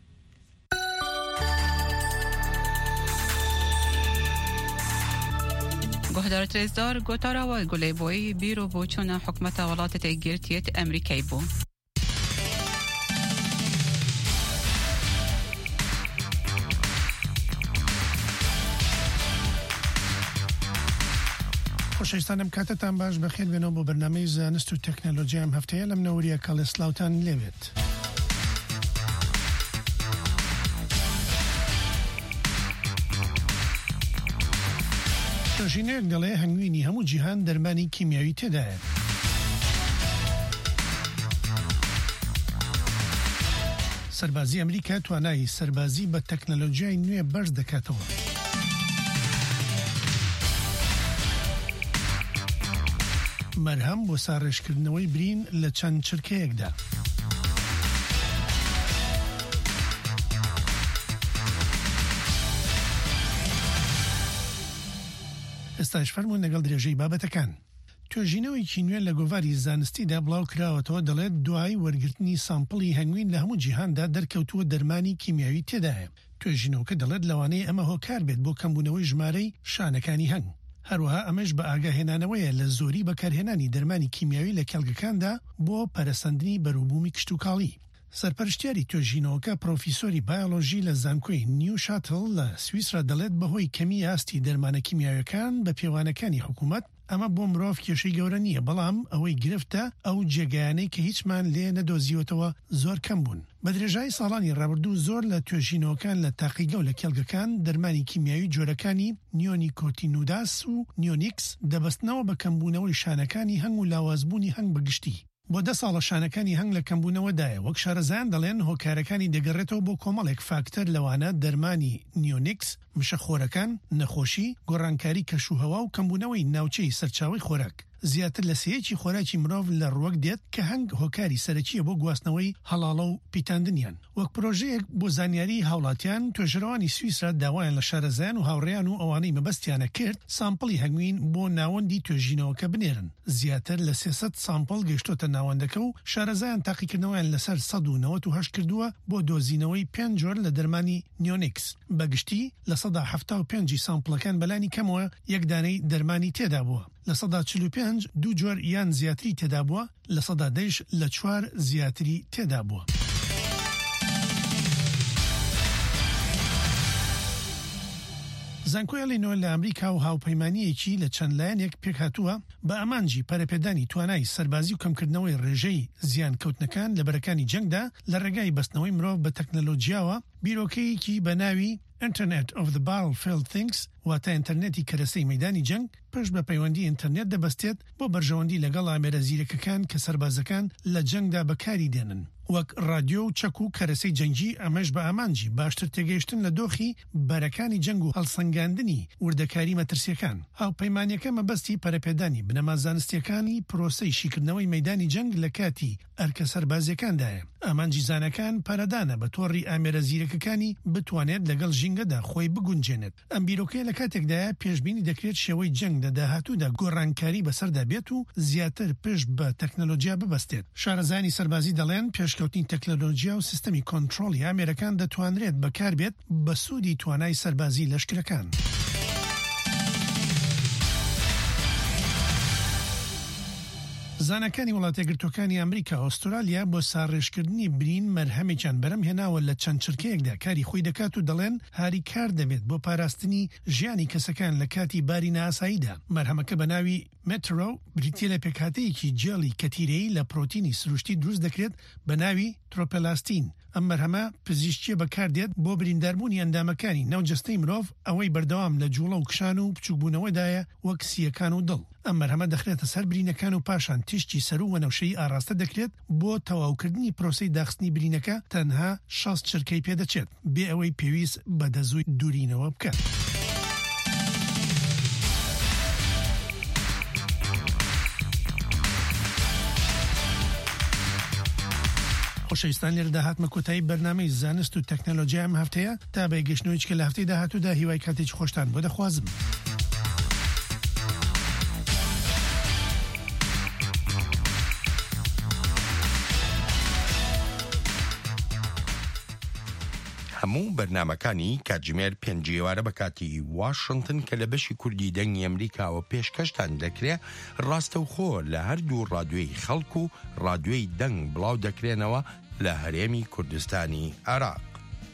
گهدارت رزدار گوتارا و گلی بوی بیرو بوچونا حکمت ولات تگیرتیت امریکای بو. خۆشەویستانم کاتتان باش بەخێر بێنەوە بۆ بەرنامەی زانست و تەکنۆلۆژیا ئەم هەفتەیە لەم نەوەریە کاڵێسلااوتان لێوێت. ژینەیەک دەڵێ هەنگوینی هەموو جیهان دەرمانی کیمیاوی تێدایە. سەربازی ئەمریکا توانایی سەربازی بە تەکنۆلۆژیای نوێ بەرز دەکاتەوە. مەرهەم بۆ ساڕێژکردنەوەی برین لە چەند چرکەیەکدا. ئێستاش فەرموون لەگەڵ درێژەی بابەتەکان. توێژینەوەی نوێ لە گۆڤاری زانستیدا بڵاو کراوەتەوە دەڵێت دوای وەرگرتنی سامپڵی هەنگوین لە هەموو جیهاندا دەرکەوتووە دەرمانی کیمیاوی تێدایە. توێژینەوەکە دەڵێت لەوانەیە ئەمە هۆکار بێت بۆ کەمبوونەوەی ژمارەی شانەکانی هەنگ. هەروەها ئەمەش بە ئاگاهێنانەوەیە لە زۆری بەکارهێنانی دەرمانی کیمیاوی لە کێڵگەکاندا بۆ پەرەسەندنی بەرووبوومی کشت و کاڵی. سەرپەرشتیاری توێژینەوەکە پرۆفیسۆری بایۆلۆژی لە زانکۆی نیو شاتل لە سویسرا دەڵێت بەهۆی کەمی ئاستی دەرمانە کیمیاویەکان بە پێوانەکانی حکوومەت ئەمە بۆ مرۆڤ کێشەی گەورە نییە، بەڵام ئەوەی گرفتە ئەو جێگایانەی کە هیچمان لێ نەدۆزیوەتەوە زۆر کەم بوون. بە درێژایی ساڵانی ڕابردوو زۆر لە توێژینەوەکان لە تاقیگە و لە کێڵگەکان دەرمانی کیمیاوی جۆرەکانی نیۆنیکۆتینوداس و نیۆنیکس دەبەستنەوە بە کەمبوونەوەی شانەکانی هەنگ و لاوازبوونی هەنگ بەگشتی. بۆ دە ساڵە شانەکانی هەنگ لە کەمبوونەوەدایە، وەک شارەزایان دەڵێن هۆکارەکانی دەگەڕێتەوە بۆ کۆمەڵێک فاکتەر لەوانە دەرمانی نیۆنیکس، مشەخۆرەکان، نەخۆشی، گۆڕانکاری کەشوهەوا و کەمبوونەوەی ناوچەی سەرچاوی خۆراک. زیاتر لە سەیەکی خۆراکی مرۆڤ لە ڕوەک دێت کە هەنگ هۆکاری سەرەکیە بۆ گواستنەوەی هەڵاڵە و پیتاندنیان. وەک پرۆژەیەک بۆ زانیاری هاوڵاتیان، توێژەرەوانی سویسرا داوایان لە شارەزایان و هاوڕێیان و ئەوانەی مەبەستیانە کرد سامپڵی هەنگوین بۆ ناوەندی توێژینەوەکە بنێرن. زیاتر لە سێسەد سامپڵ گەشتۆتە ناوەندەکە و شارەزایان تاقیکردنەوەیان لەسەر سەد و نەوەت و هەشت کردووە بۆ دۆزینەوەی پێنج جۆر لە دەرمانی نیۆنیکس. بەگشتی لە سەدا هەفتا و پێنجی سامپڵەکان بەلانی کەمەوە یەک دانەی دەرمانی تێدا بووە. لە سەدا چل و پێنج دوو جۆر یان زیاتری تێدا بووە، لە سەدا دەیش لە چوار زیاتری تێدا بووە. زانکۆی ئەلینۆ لە ئەمریکا و هاوپەیمانیەکی لە چەند لایەنێک پێکهاتووە بە ئەمانجی پەرەپێدانی توانای سەربازی و کەمکردنەوەی ڕێژەی زیان کەوتنەکان لە بەرەکانی جەنگدا لە ڕێگای بەستنەوەی مرۆڤ بە تەکنەلۆجیاوە. بیرۆکەیەکی بە ناوی Internet of the Battlefield Things واتە ئینتەرنێتی کەرەسەی مەیدانی جەنگ پشت بە پەیوەندی ئینتەرنێت دەبەستێت بۆ بەرژەوەندی لەگەڵ ئامێرە زیرەکەکان کە سەربازەکان لە جەنگدا بەکاری دێنن، وەک ڕادیۆ و چەک و کەرەسەی جەنگی. ئەمەش بە ئامانجی باشتر تێگەیشتن لە دۆخی بەرەکانی جەنگ و هەڵسەنگاندنی وردەکاری مەترسیەکان. هاوپەیمانیەکە مەبەستی پەرەپێدانی بنەما زانستیەکانی پرۆسەی شیکردنەوەی مەیدانی جەنگ لە کاتی ئەرکە سەربازیەکاندایە. ئامانجی زانەکان پارەدانە بە تۆڕی ئامێرە زیرەکەکانی بتوانێت لەگەڵ ژینگەدا خۆی بگونجێنێت. ئەم بیرۆکەیە لە کاتێکدایە پێشبینی دەکرێت شێوەی جەنگ لە داهاتوودا گۆڕانکاری بەسەردا بێت و زیاتر پشت بە تەکنەلۆجیا ببەستێت. شارەزانی سەربازی دەڵێن پێشکەوتنی تەکنەلۆجیا و سیستەمی کۆنتڕۆڵی ئامێرەکان دەتوانرێت بەکار بێت بە سوودی توانای سەربازی لەشکرەکان. زانەکانی وڵاتە یەکگرتووەکانی ئەمریکا ئۆسترالیا بۆ ساڕێژکردنی برین مەرهەمێکیان بەرەم هێناوە لە چەند چرکەیەکدا کاری خۆی دەکات و دەڵێن هاری کار دەبێت بۆ پاراستنی ژیانی کەسەکان لە کاتی باری ناساییدا. مەرهەمەکە بە ناوی مترۆ بریتیە لە پێکهاتەیەکی جێڵی کەتیرەیی لە پرۆتینی سروشتی دروست دەکرێت بە ناوی ترۆپەلاستین. ئەم مەرهەمە پزیشکیە بەکاردێت بۆ برینداربوونی ئەندامەکانی ناوجەستەی مرۆڤ ئەوەی بەردەوام لە جوڵە و کشان و بچووبوونەوەدایە وەک سیەکان و دڵ. ئەم مەرهەمە دەخرێتە سەر برینەکان و پاشان تیشتی سەر و وەنەوشەی ئاراستە دەکرێت بۆ تەواوکردنی پرۆسەی داخستنی برینەکە تەنها شەست چرکەی پێدەچێت بێ ئەوەی پێویست بە دەزووی دوورینەوە بکات. خۆشەویستان لێرە داهاتمە کۆتایی بەرنامەی زانست و تەکنەلۆجیا ئەم هەفتەیە تا بە گەشتنەوەیەک کە لە هەفتەی داهاتوودا هیوای کاتێکی خۆشتان بۆ دەخوازم. هەموو بەرنامەکانی کاتژمێر پێنج ئێوارە بە کاتی واشنگتن کە لە بەشی کوردی دەنگی ئەمریکاوە پێشکەشتان دەکرێت ڕاستەوخۆ لە هەردوو ڕادیۆی خەڵک و ڕادیۆی دەنگ بڵاو دەکرێنەوە لە هەرێمی کوردستانی عێراق.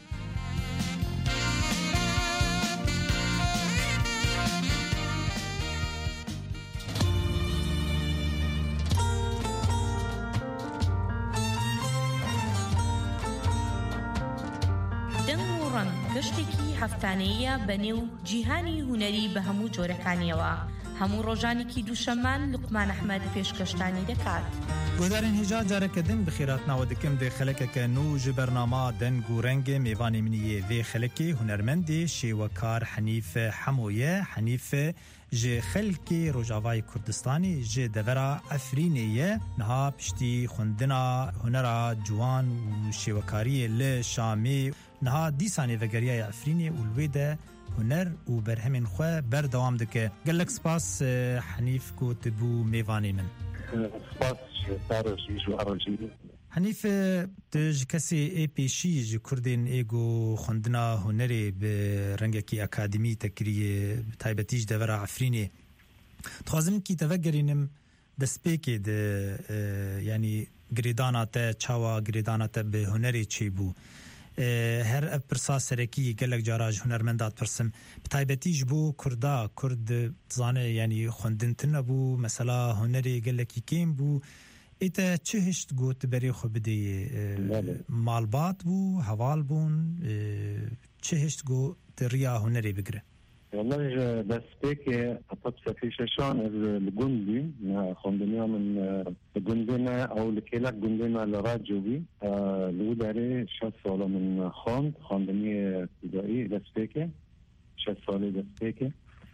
گەشتێکی هەفتانەیە بەنێو جیهانی هونەری بە هەموو جۆرەکانیەوە. هەموو ڕۆژانێکی دووشەمان لوقمان ئەحمەد پێشکەشتانی دەکات. گۆدارین هێجا جارەکەدن بخیراتناوە دکم دێ خەلەکەکە نو ji بەرنامە دەنگ و ڕەنگێ میوانی منیە vê خەلەکێ هونەرمەندێ شێوەکار حەنیف حەمۆیە حەنیف ji xelkê Rojavayê Kurdistanê ji devera Efrînê niha piştî xwendina hunera ciwan û şêwekariyê li Şamê niha dîsanê vegeriyaya Efrînê û li wê de هنر و برهمین خو بردوام دکه گلک سپاس حنیف کو تبو میوانی من سپاس تارجی جو ارجی حنیف تج کسی ای پیشی ج کردین ایگو خوندنا هنری به رنگکی اکادمی تکریه تایبتیج دور عفرینی تخوازم کی تفکرینم دسپیکی ده یعنی گریدانات چاوا گریدانات به هنری چی بو هر افرسا سرکی گلک جاراج هنرمندات پرسم بتایبتیج بو کردا کرد زانه یعنی خوندن تنبو مثلا هنری گلکی کیم بو ایتا چه هشت گوت بری خو بدی مالبات بو حوال بون چه هشت گو ریا هنری بگره والله بس بيك أطبس في شاشان الجندي خندنيا من جندنا أو لكيلك جندنا لراجوبي لوداري شاس سالا من خاند خاندني ابتدائي بس بيك شاس سالي بس بيك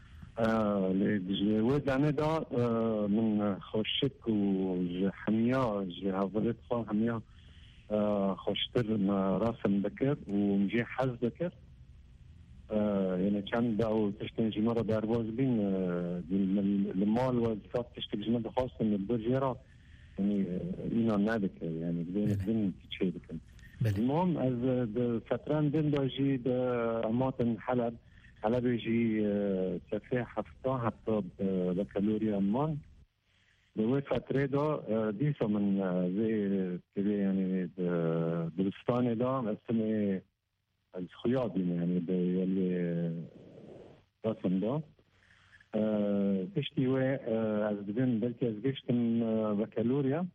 لجواد أنا دا من خوشك وحمية جهازات خان حمية خوشتر راسم بكر ومجي حز بكر يعني كان داو تشتنجي مرة داربوز بين المال والصف تشتنجي مرة خاصة من البرجيرة يعني إينا نادك يعني بدين بدين تشي بكن المهم از فتران بين باجي بأماطن حلب حلب يجي سفيه حفظة حتى بكالوريا أمان بوي فترة دا ديسا من زي كده يعني بلستاني دا اسمه الخياطي يعني اللي رسم ده تشتي وي از بدين بلكي از قشتم بكالوريا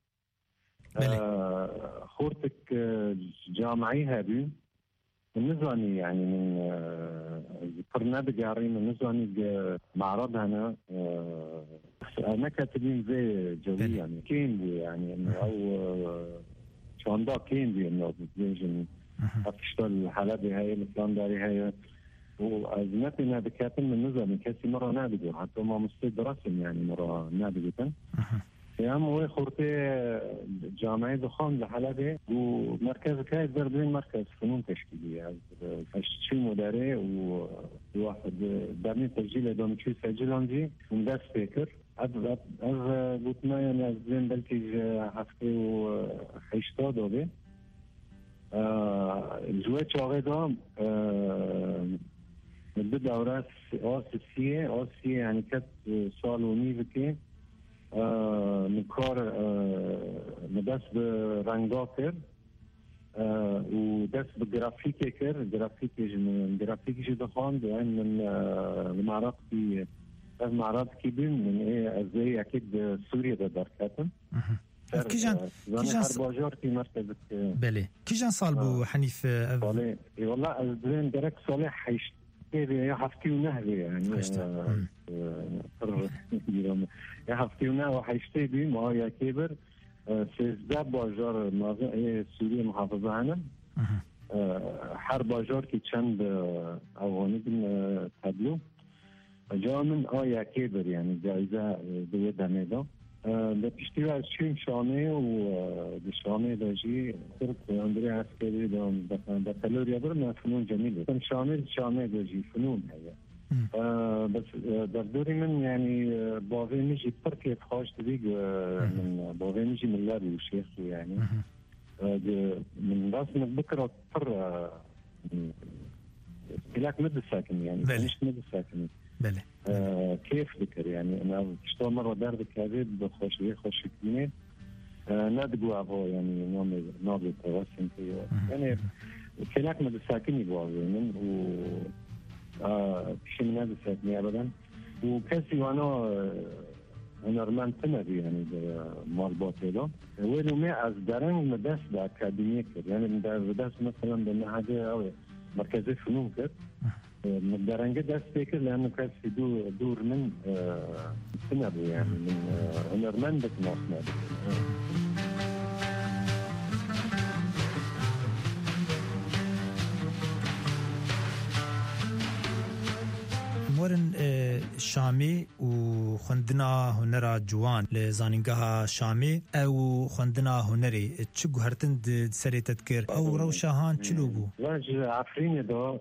خورتك جامعي هابي النزاني يعني من برنامج عرين النزاني معرض هنا انا كاتبين زي جوي يعني كيندي يعني او شاندا كيندي انه بيجن أفشل الحلبي هاي الفلانداري هاي وأزمتنا بكاتب من نزل من كاسي مرة نابجو حتى ما مستيد رسم يعني مرة نابجو كان يا عم هو خورتي جامعي دخان لحلبي ومركز كايد بربين مركز فنون تشكيلية فشي مداري وواحد برني تسجيل دوم تشي سجل عندي ومداس فكر أز أز قلت ما يعني أزين بلكي حفتي وحيشتا دوبي الجوات شاغدا بدأ أوراس أساسية أساسية يعني كت سال ونيفكي نكار ندرس برنجاتر ودرس بجرافيكي كر جرافيكي من جرافيكي جدا خان يعني من المعرض في المعرض كبير من إيه زي أكيد سوريا ده دركاتن كيجان كيجان باجار في مركزك بله كيجان صال بو حنيف صالح والله الزين درك صالح حيش يا حفتي ونهلي يعني يا حفتي ونهلي حيشتي بي ما يا كبر سيزداد باجار مازن سوريا محافظة هنا حر باجار كي چند أواني بن تبلو جا من آيا كبر يعني جائزة بيد هميدا ده پشتی از چین شانه و شانه داشی صرف اندری عسکری دام بکالوریا برم فنون جمیله من شامل شانه داشی فنون هیا بس در دوری من يعني باقي نجي تركيا خاش تديق من باقي نجي من لابي وشيخ يعني من راس من بكره تر هناك مد الساكن يعني مش مد الساكن بله آه كيف ذكر يعني انا اشتغل مره دار ذكر بخش بيخش كمين آه نادقوا ابو يعني نوم نوم توسم في يعني هناك مد الساكن يبغوا من و آه شيء من هذا الساكن ابدا وكسي وانا انا رمان تنبي يعني مالبات هذا وينو ما از درن مدرسه اكاديميه يعني مدرسه مثلا بالمعهد او مركز الفنون كده من درنجة داس فكر لأنه كان في دور, دور من آه سنبو يعني من آه هنرمن بك ناس مورن شامی و خوندنا هنر جوان لزانینگاه شامی او خوندنا هنری چه گوهرتن سری تذکر او روشهان چلو بو؟ واج عفرین دا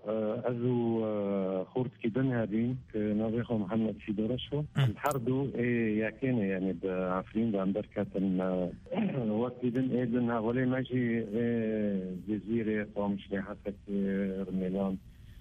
ازو خورد کدن هدین که نوی خو محمد سیداره شو هر دو یکینه یعنی عفرین دا اندر کتن وقت دیدن ایدن اولی مجی جزیره قامش لحفت رمیلان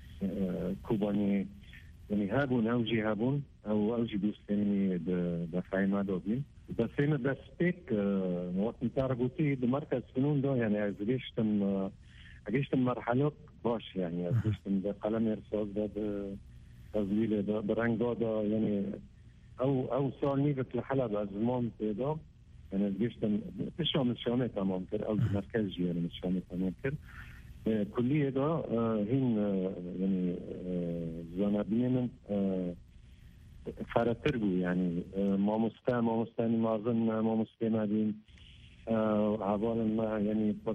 کوبانی يعني هابون أوجي هابون أو أوجي دوستيني دفعينا دوبين بس هنا ده سبيك وقت متعرقوتي بمركز فنون ده يعني أزريشتم أجيشتم مرحلة باش يعني أزريشتم ده قلم إرصاص ده تزويل ده برنج ده يعني أو أو سؤال نيفت لحلب أزمان ده يعني أزريشتم تشو من شامة تمام كر أو مركز يعني من شامة تمام كر كلية ده هين يعني زنابين فراتربو يعني ما مستا ما مستاني ما أظن ما مستنادين عبارة ما يعني بر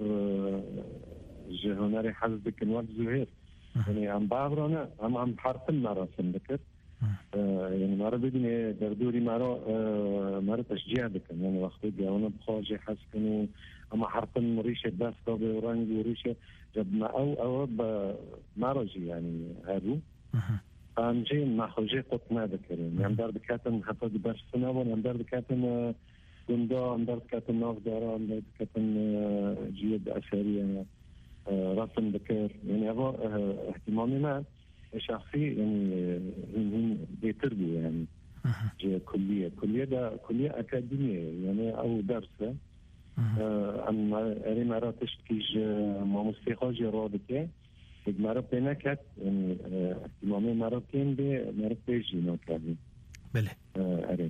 جهناري حزب كن وقت زهير يعني عم بعبرنا عم عم حرفن مراسم بكر يعني مرة بدني دردوري مرة مرة تشجيع بكن يعني وقت جاونا بخارج حس كنوا أما حرفن ريشة بس كابي ورانج وريشة جب ما أو أو بمرجي يعني هادو فانجي ما خرجي قطنا ذكرين يعني دار بكاتن حتى دبر سنة ولا دار بكاتن جندا دار بكاتن ناف دارا دار بكاتن جيد أثرية رسم ذكر يعني هذا اهتمامي ما شخصي يعني هم بيتربوا يعني جي كلية كلية ده كلية أكاديمية يعني أو درسة أم أري مرة تشتكيج ما موسيقى جرادته مرة بينكت يعني اهتمامي مرة كين بي مرة بيجي نوكابي بله أري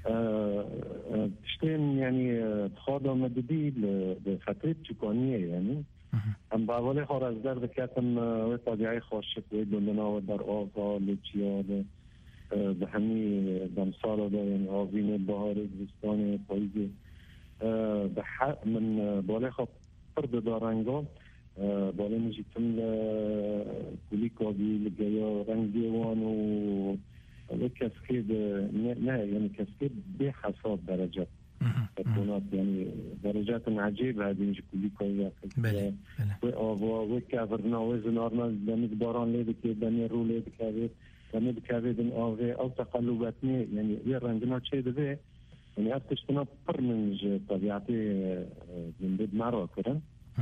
تشتين يعني تخاضم مددي بفترة تكونية يعني أم باولي خارج در بكاتم وطبيعي خاشك ويدلنا ودر آغا لجياد بهمي دمسالة ده يعني آغين البهار زستان پاییزی بحق من بالای خب فرد دارنگا بالای نجیتم کلی کابی لگیا رنگ دیوان و کسکید نه یعنی کسکید به حساب درجات تكونات يعني درجات عجيبة هذه مش كلي كويس بله بله و و كافرنا وزنارنا دمج باران ليدك دمي رو ليدك هذه دمي بكافي دن آوه أو تقلباتني يعني يرنجنا شيء ده يعني أفتشتنا برمج طبيعتي من ضد مرة كده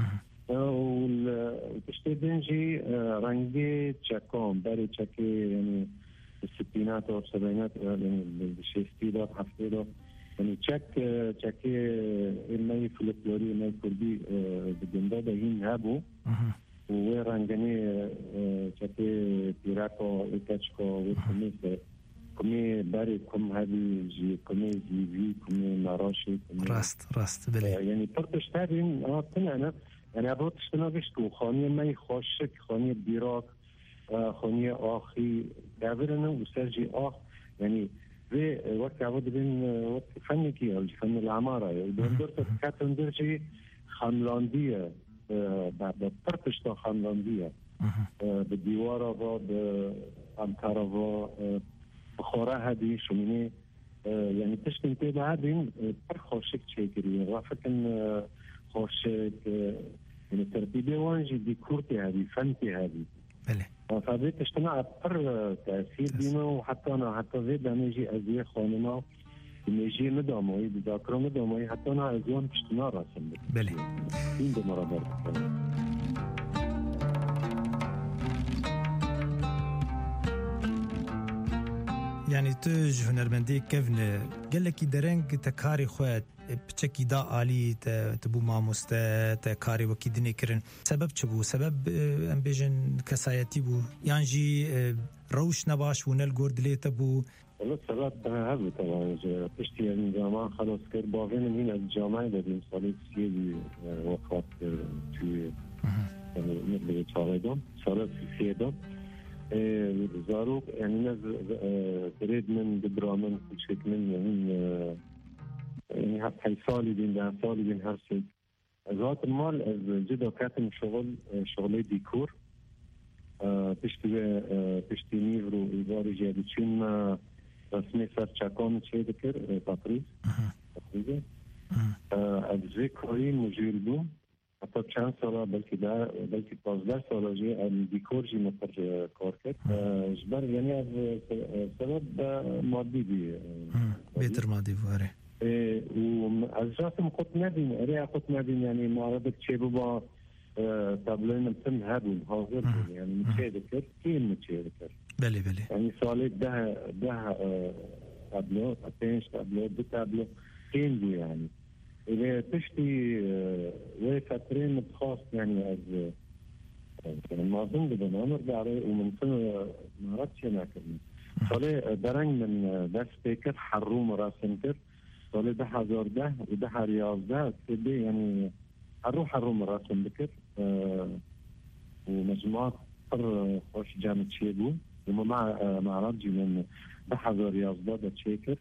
والتشتي دنجي رنجي تشاكون باري تشاكي يعني الستينات أو السبعينات يعني الشيستيدات حفتيدات يعني تشاك تشاكي إني فلكلوري إني كردي بالجندا ده هين هابو ورنجني تشاكي بيراكو إتشكو وكميس كمي باري كم هذه جي كمي جي في كمي ناراشي راست راست بله يعني برتش تابين آه تنانا يعني أبغى تناقشكو خانية ماي خوشك خانية بيراك خانية آخي دابرنا وسجي آخ يعني في وقت عبود بين وقت فنكي أو فن العمارة يعني درت كاتن درجي خاملاندية بعد برتش تا خاملاندية بالديوارة بعد أمتارة بخورة هذه شمينة يعني تشتن تبع هذين بر خوشك شكري رافقن خوشك يعني ترتيبي وانجي ديكورتي هذه فنتي هذه بله فبيت اجتماع بر تأثير دينا وحتى أنا حتى زيد أنا يجي أزيه خانما يجي مداموي بذاكرة مداموي حتى أنا أزيان اجتماع راسم بله دين دمرة برد يعني توج هنرمندي كيفن قال لك درنج تكاري خوات بچکی دا عالی تبو ماموسته تکاری وکی دنی کرن سبب چه بو سبب ام بیجن کسایتی بو یعنی جی روش نباش و نل گرد لیتا بو والله السبب هذا طبعا تشتي الجامعة خلاص كير باغين من الجامعة بدين صليت سيدي وقت في يعني مثل تشاردم صارت في سيدم زاروك يعني ناس تريد من دبرامن كل شيء من يعني يعني هاي صالي بين ده صالي بين هالشيء ذات المال جدا كاتم شغل شغلي ديكور پشتی پشتی نیورو ایواری جدی چون رسمی سر چکان چه دکر تقریز تقریزه از وی کاری مجیل بوم حتی چند ساله بلکه ده بلکه پازده ساله جه ام دیکور جی مطر کار کرد جبر یعنی از سبب مادی بی بیتر مادی بواره و از جاسم خود ندین اریا خود ندین یعنی معرض چه با تابلوی من تم هبون حاضر بون یعنی مچه دکر کین مچه دکر بله بله یعنی سالی ده ده تابلو پنج تابلو دو تابلو کین بو یعنی إذا تشتي وفترين متخاص يعني از ما أظن بدنا نرجع ومن سنة ما رأتش هناك صالي درنج من ده سبيكر حروم راسنتر صالي ده هزار ده وده رياض ده تبي يعني حرو حروم راسن بكر ومجموعات قر خوش جامد شيبو ومع مع رجل من ده هزار رياض ده ده شيكر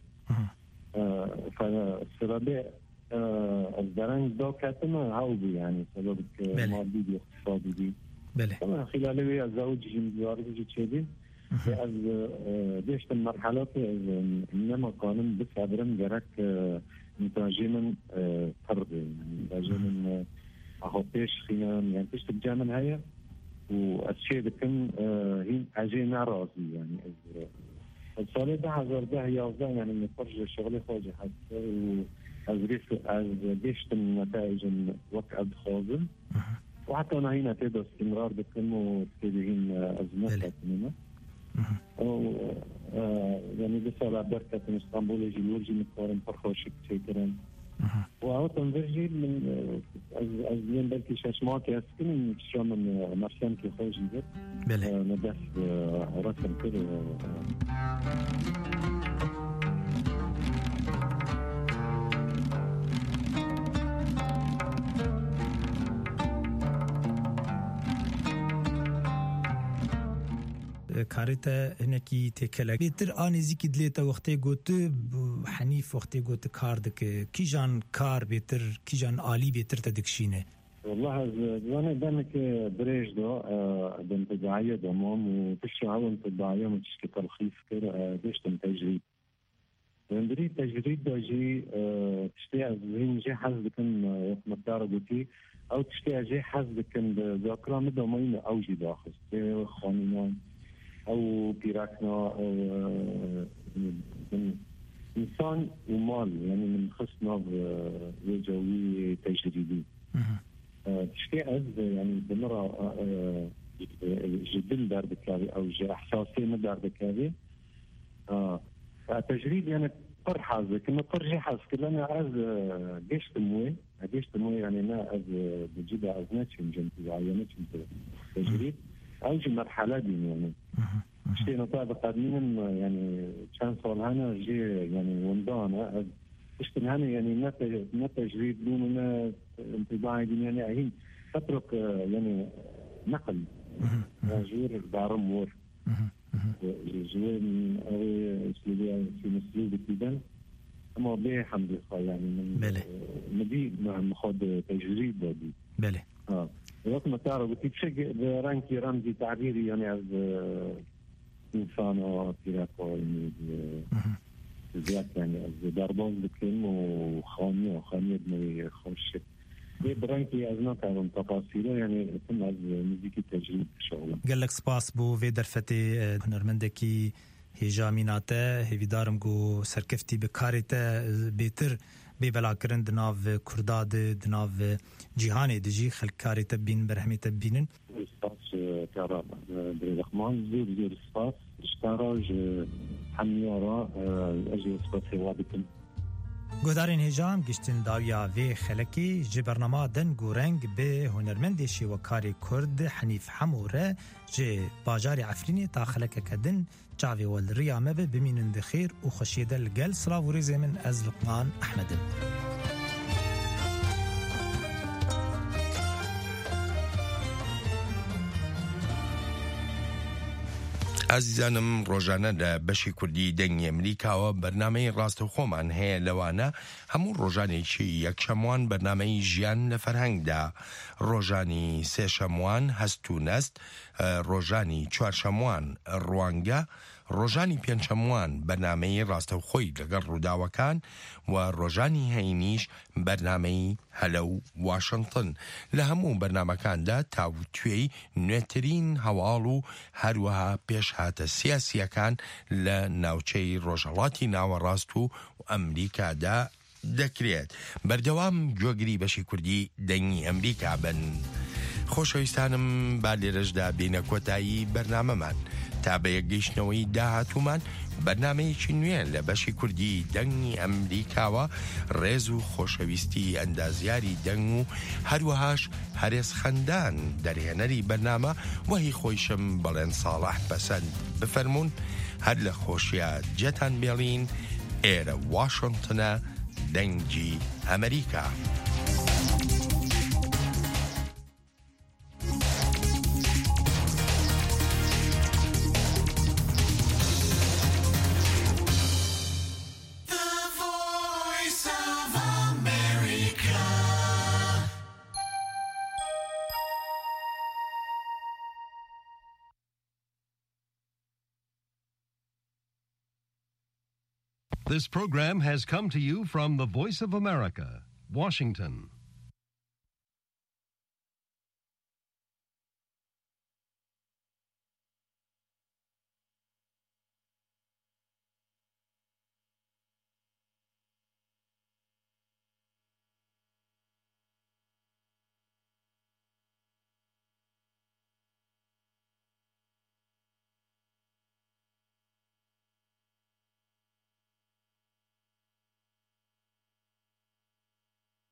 فالسرابي الدرنج دو كاتما هاوبي يعني سبب مادي دي اقتصادي دي بله طبعا خلال الزوج جمدوار جي تشيدين از ديشت المرحلات انما قانون بس عبرن جرك متاجمن فرد يعني متاجمن اخوتيش خيام يعني تشت بجامن هيا والشيء بكم هين اجينا راسي يعني الصالح ده هزار ده يوزع يعني من فرج شغلي خوجي حتى از ريف از ديشت النتائج وقت خازن وحتى أنا هنا تقدر استمرار بكم وتبين أزمات كمان أو يعني بس على بركة من اسطنبول يجي يورجي مقارن فرخوش كتيرن وهو تنفرجي من از از ين بلكي شاشمات يسكن من شام من مرسام كي خوش جد بله ندف رسم كده کارتا هنکی تکلک بیتر آنیزی که دلیتا وقتی گوت حنیف وقتی گوت کار دک کی جان کار بیتر کی جان عالی بیتر تدکشینه والله زوانا دامك بريج دو دم تدعية دمام وتشتي عون تدعية وتشتي تلخيص كر ديشتم تجريد وندري تجريد دو جي تشتي أزهين جي حزد كن مقدار دوتي أو تشتي جي حزد كن ذاكرة مدى مين أو جي داخل خانينان أو بيراكنا أو من إنسان ومال يعني من خصنا وجوي تجريدي تشتي أز يعني بمرة جدل دار بكاري أو جي إحساسي ما دار بكاري تجريد يعني قر حازة كما قر جي حاز كلنا أز جيش تموي جيش تموي يعني ما أز بجيبها أز ناتشم جنتي وعياناتشم تجريد أو جي مرحلة دي يعني شيء نطاق قديم يعني كان صار هنا جي يعني وندانا اشتن هنا يعني ما ما تجريد دون ما انطباع يعني عين تترك يعني نقل جور دارم مور جور أو اسلوبي في مسلوب كذا أما به الحمد لله يعني من مدي مع مخاض تجريد بدي بله اه وقت ما تعرف بتشجع برانكي رمزي تعبيري يعني از إنسان وكيراكو يعني زيادة يعني از دربان بكلم وخانية وخانية بنوي خوش برانكي از نتعلم تفاصيله يعني ثم از مزيكي تجريب شغله قال لك سباس بو في درفتي هنرمندكي هجاميناته هفيدارم جو سركفتي بكاريته بيتر بيبلا كرن دناف كرداد دناف جيهاني دجي خلق كاريته بين برهمي تبينن سباس كارا بريخمان زور زور سباس اشتراج حميارا اجي سباس وابتن گودارین هجام گشتن داویا و خلکی جبرنما دن گورنگ به هنرمند شیوکاری کرد حنیف حموره جه باجاری عفرینی تا خلک کدن جاوی ول ریامه به بمینند خیر و خوشیده لگل سلاو ریزه من از لقمان احمدن ئازیزانم ڕۆژانە لە بەشی کوردی دەنگی ئەمریکاوە بەرنامەی ڕاستەوخۆمان هەیە لەوانە هەموو ڕۆژانێکی یەکشەموان بەرنامەی ژیان لە فەرهەنگدا، ڕۆژانی سێشەموان هەست و نەست، ڕۆژانی چوارشەموان ڕوانگە، ڕۆژانی پێنجشەموان بەرنامەی ڕاستەوخۆی لەگەڵ ڕووداوەکان و ڕۆژانی هەینیش بەرنامەی هەلە و واشنگتن. لە هەموو بەرنامەکاندا تاوتوێی نوێترین هەواڵ و هەروەها پێشهاتە سیاسیەکان لە ناوچەی ڕۆژهەڵاتی ناوەڕاست و ئەمریکادا دەکرێت. بەردەوام گوێگری بەشی کوردی دەنگی ئەمریکا بن. خۆشەویستانم با لێرەشدا بینە کۆتایی بەرنامەمان تا بە یەکگەیشتنەوەی داهاتوومان بەرنامەیەکی نوێ لە بەشی کوردی دەنگی ئەمریکاوە ڕێز و خۆشەویستی ئەندازیاری دەنگ و هەروەهاش هەرێز خەندان دەرهێنەری بەرنامە وەهی خۆیشم بەڵێن ساڵح پەسەند بفەرمونون. هەر لە خۆشیە جێتان بێڵین، ئێرە واشنگتنە دەنگی ئەمریکا. This program has come to you from the Voice of America, Washington.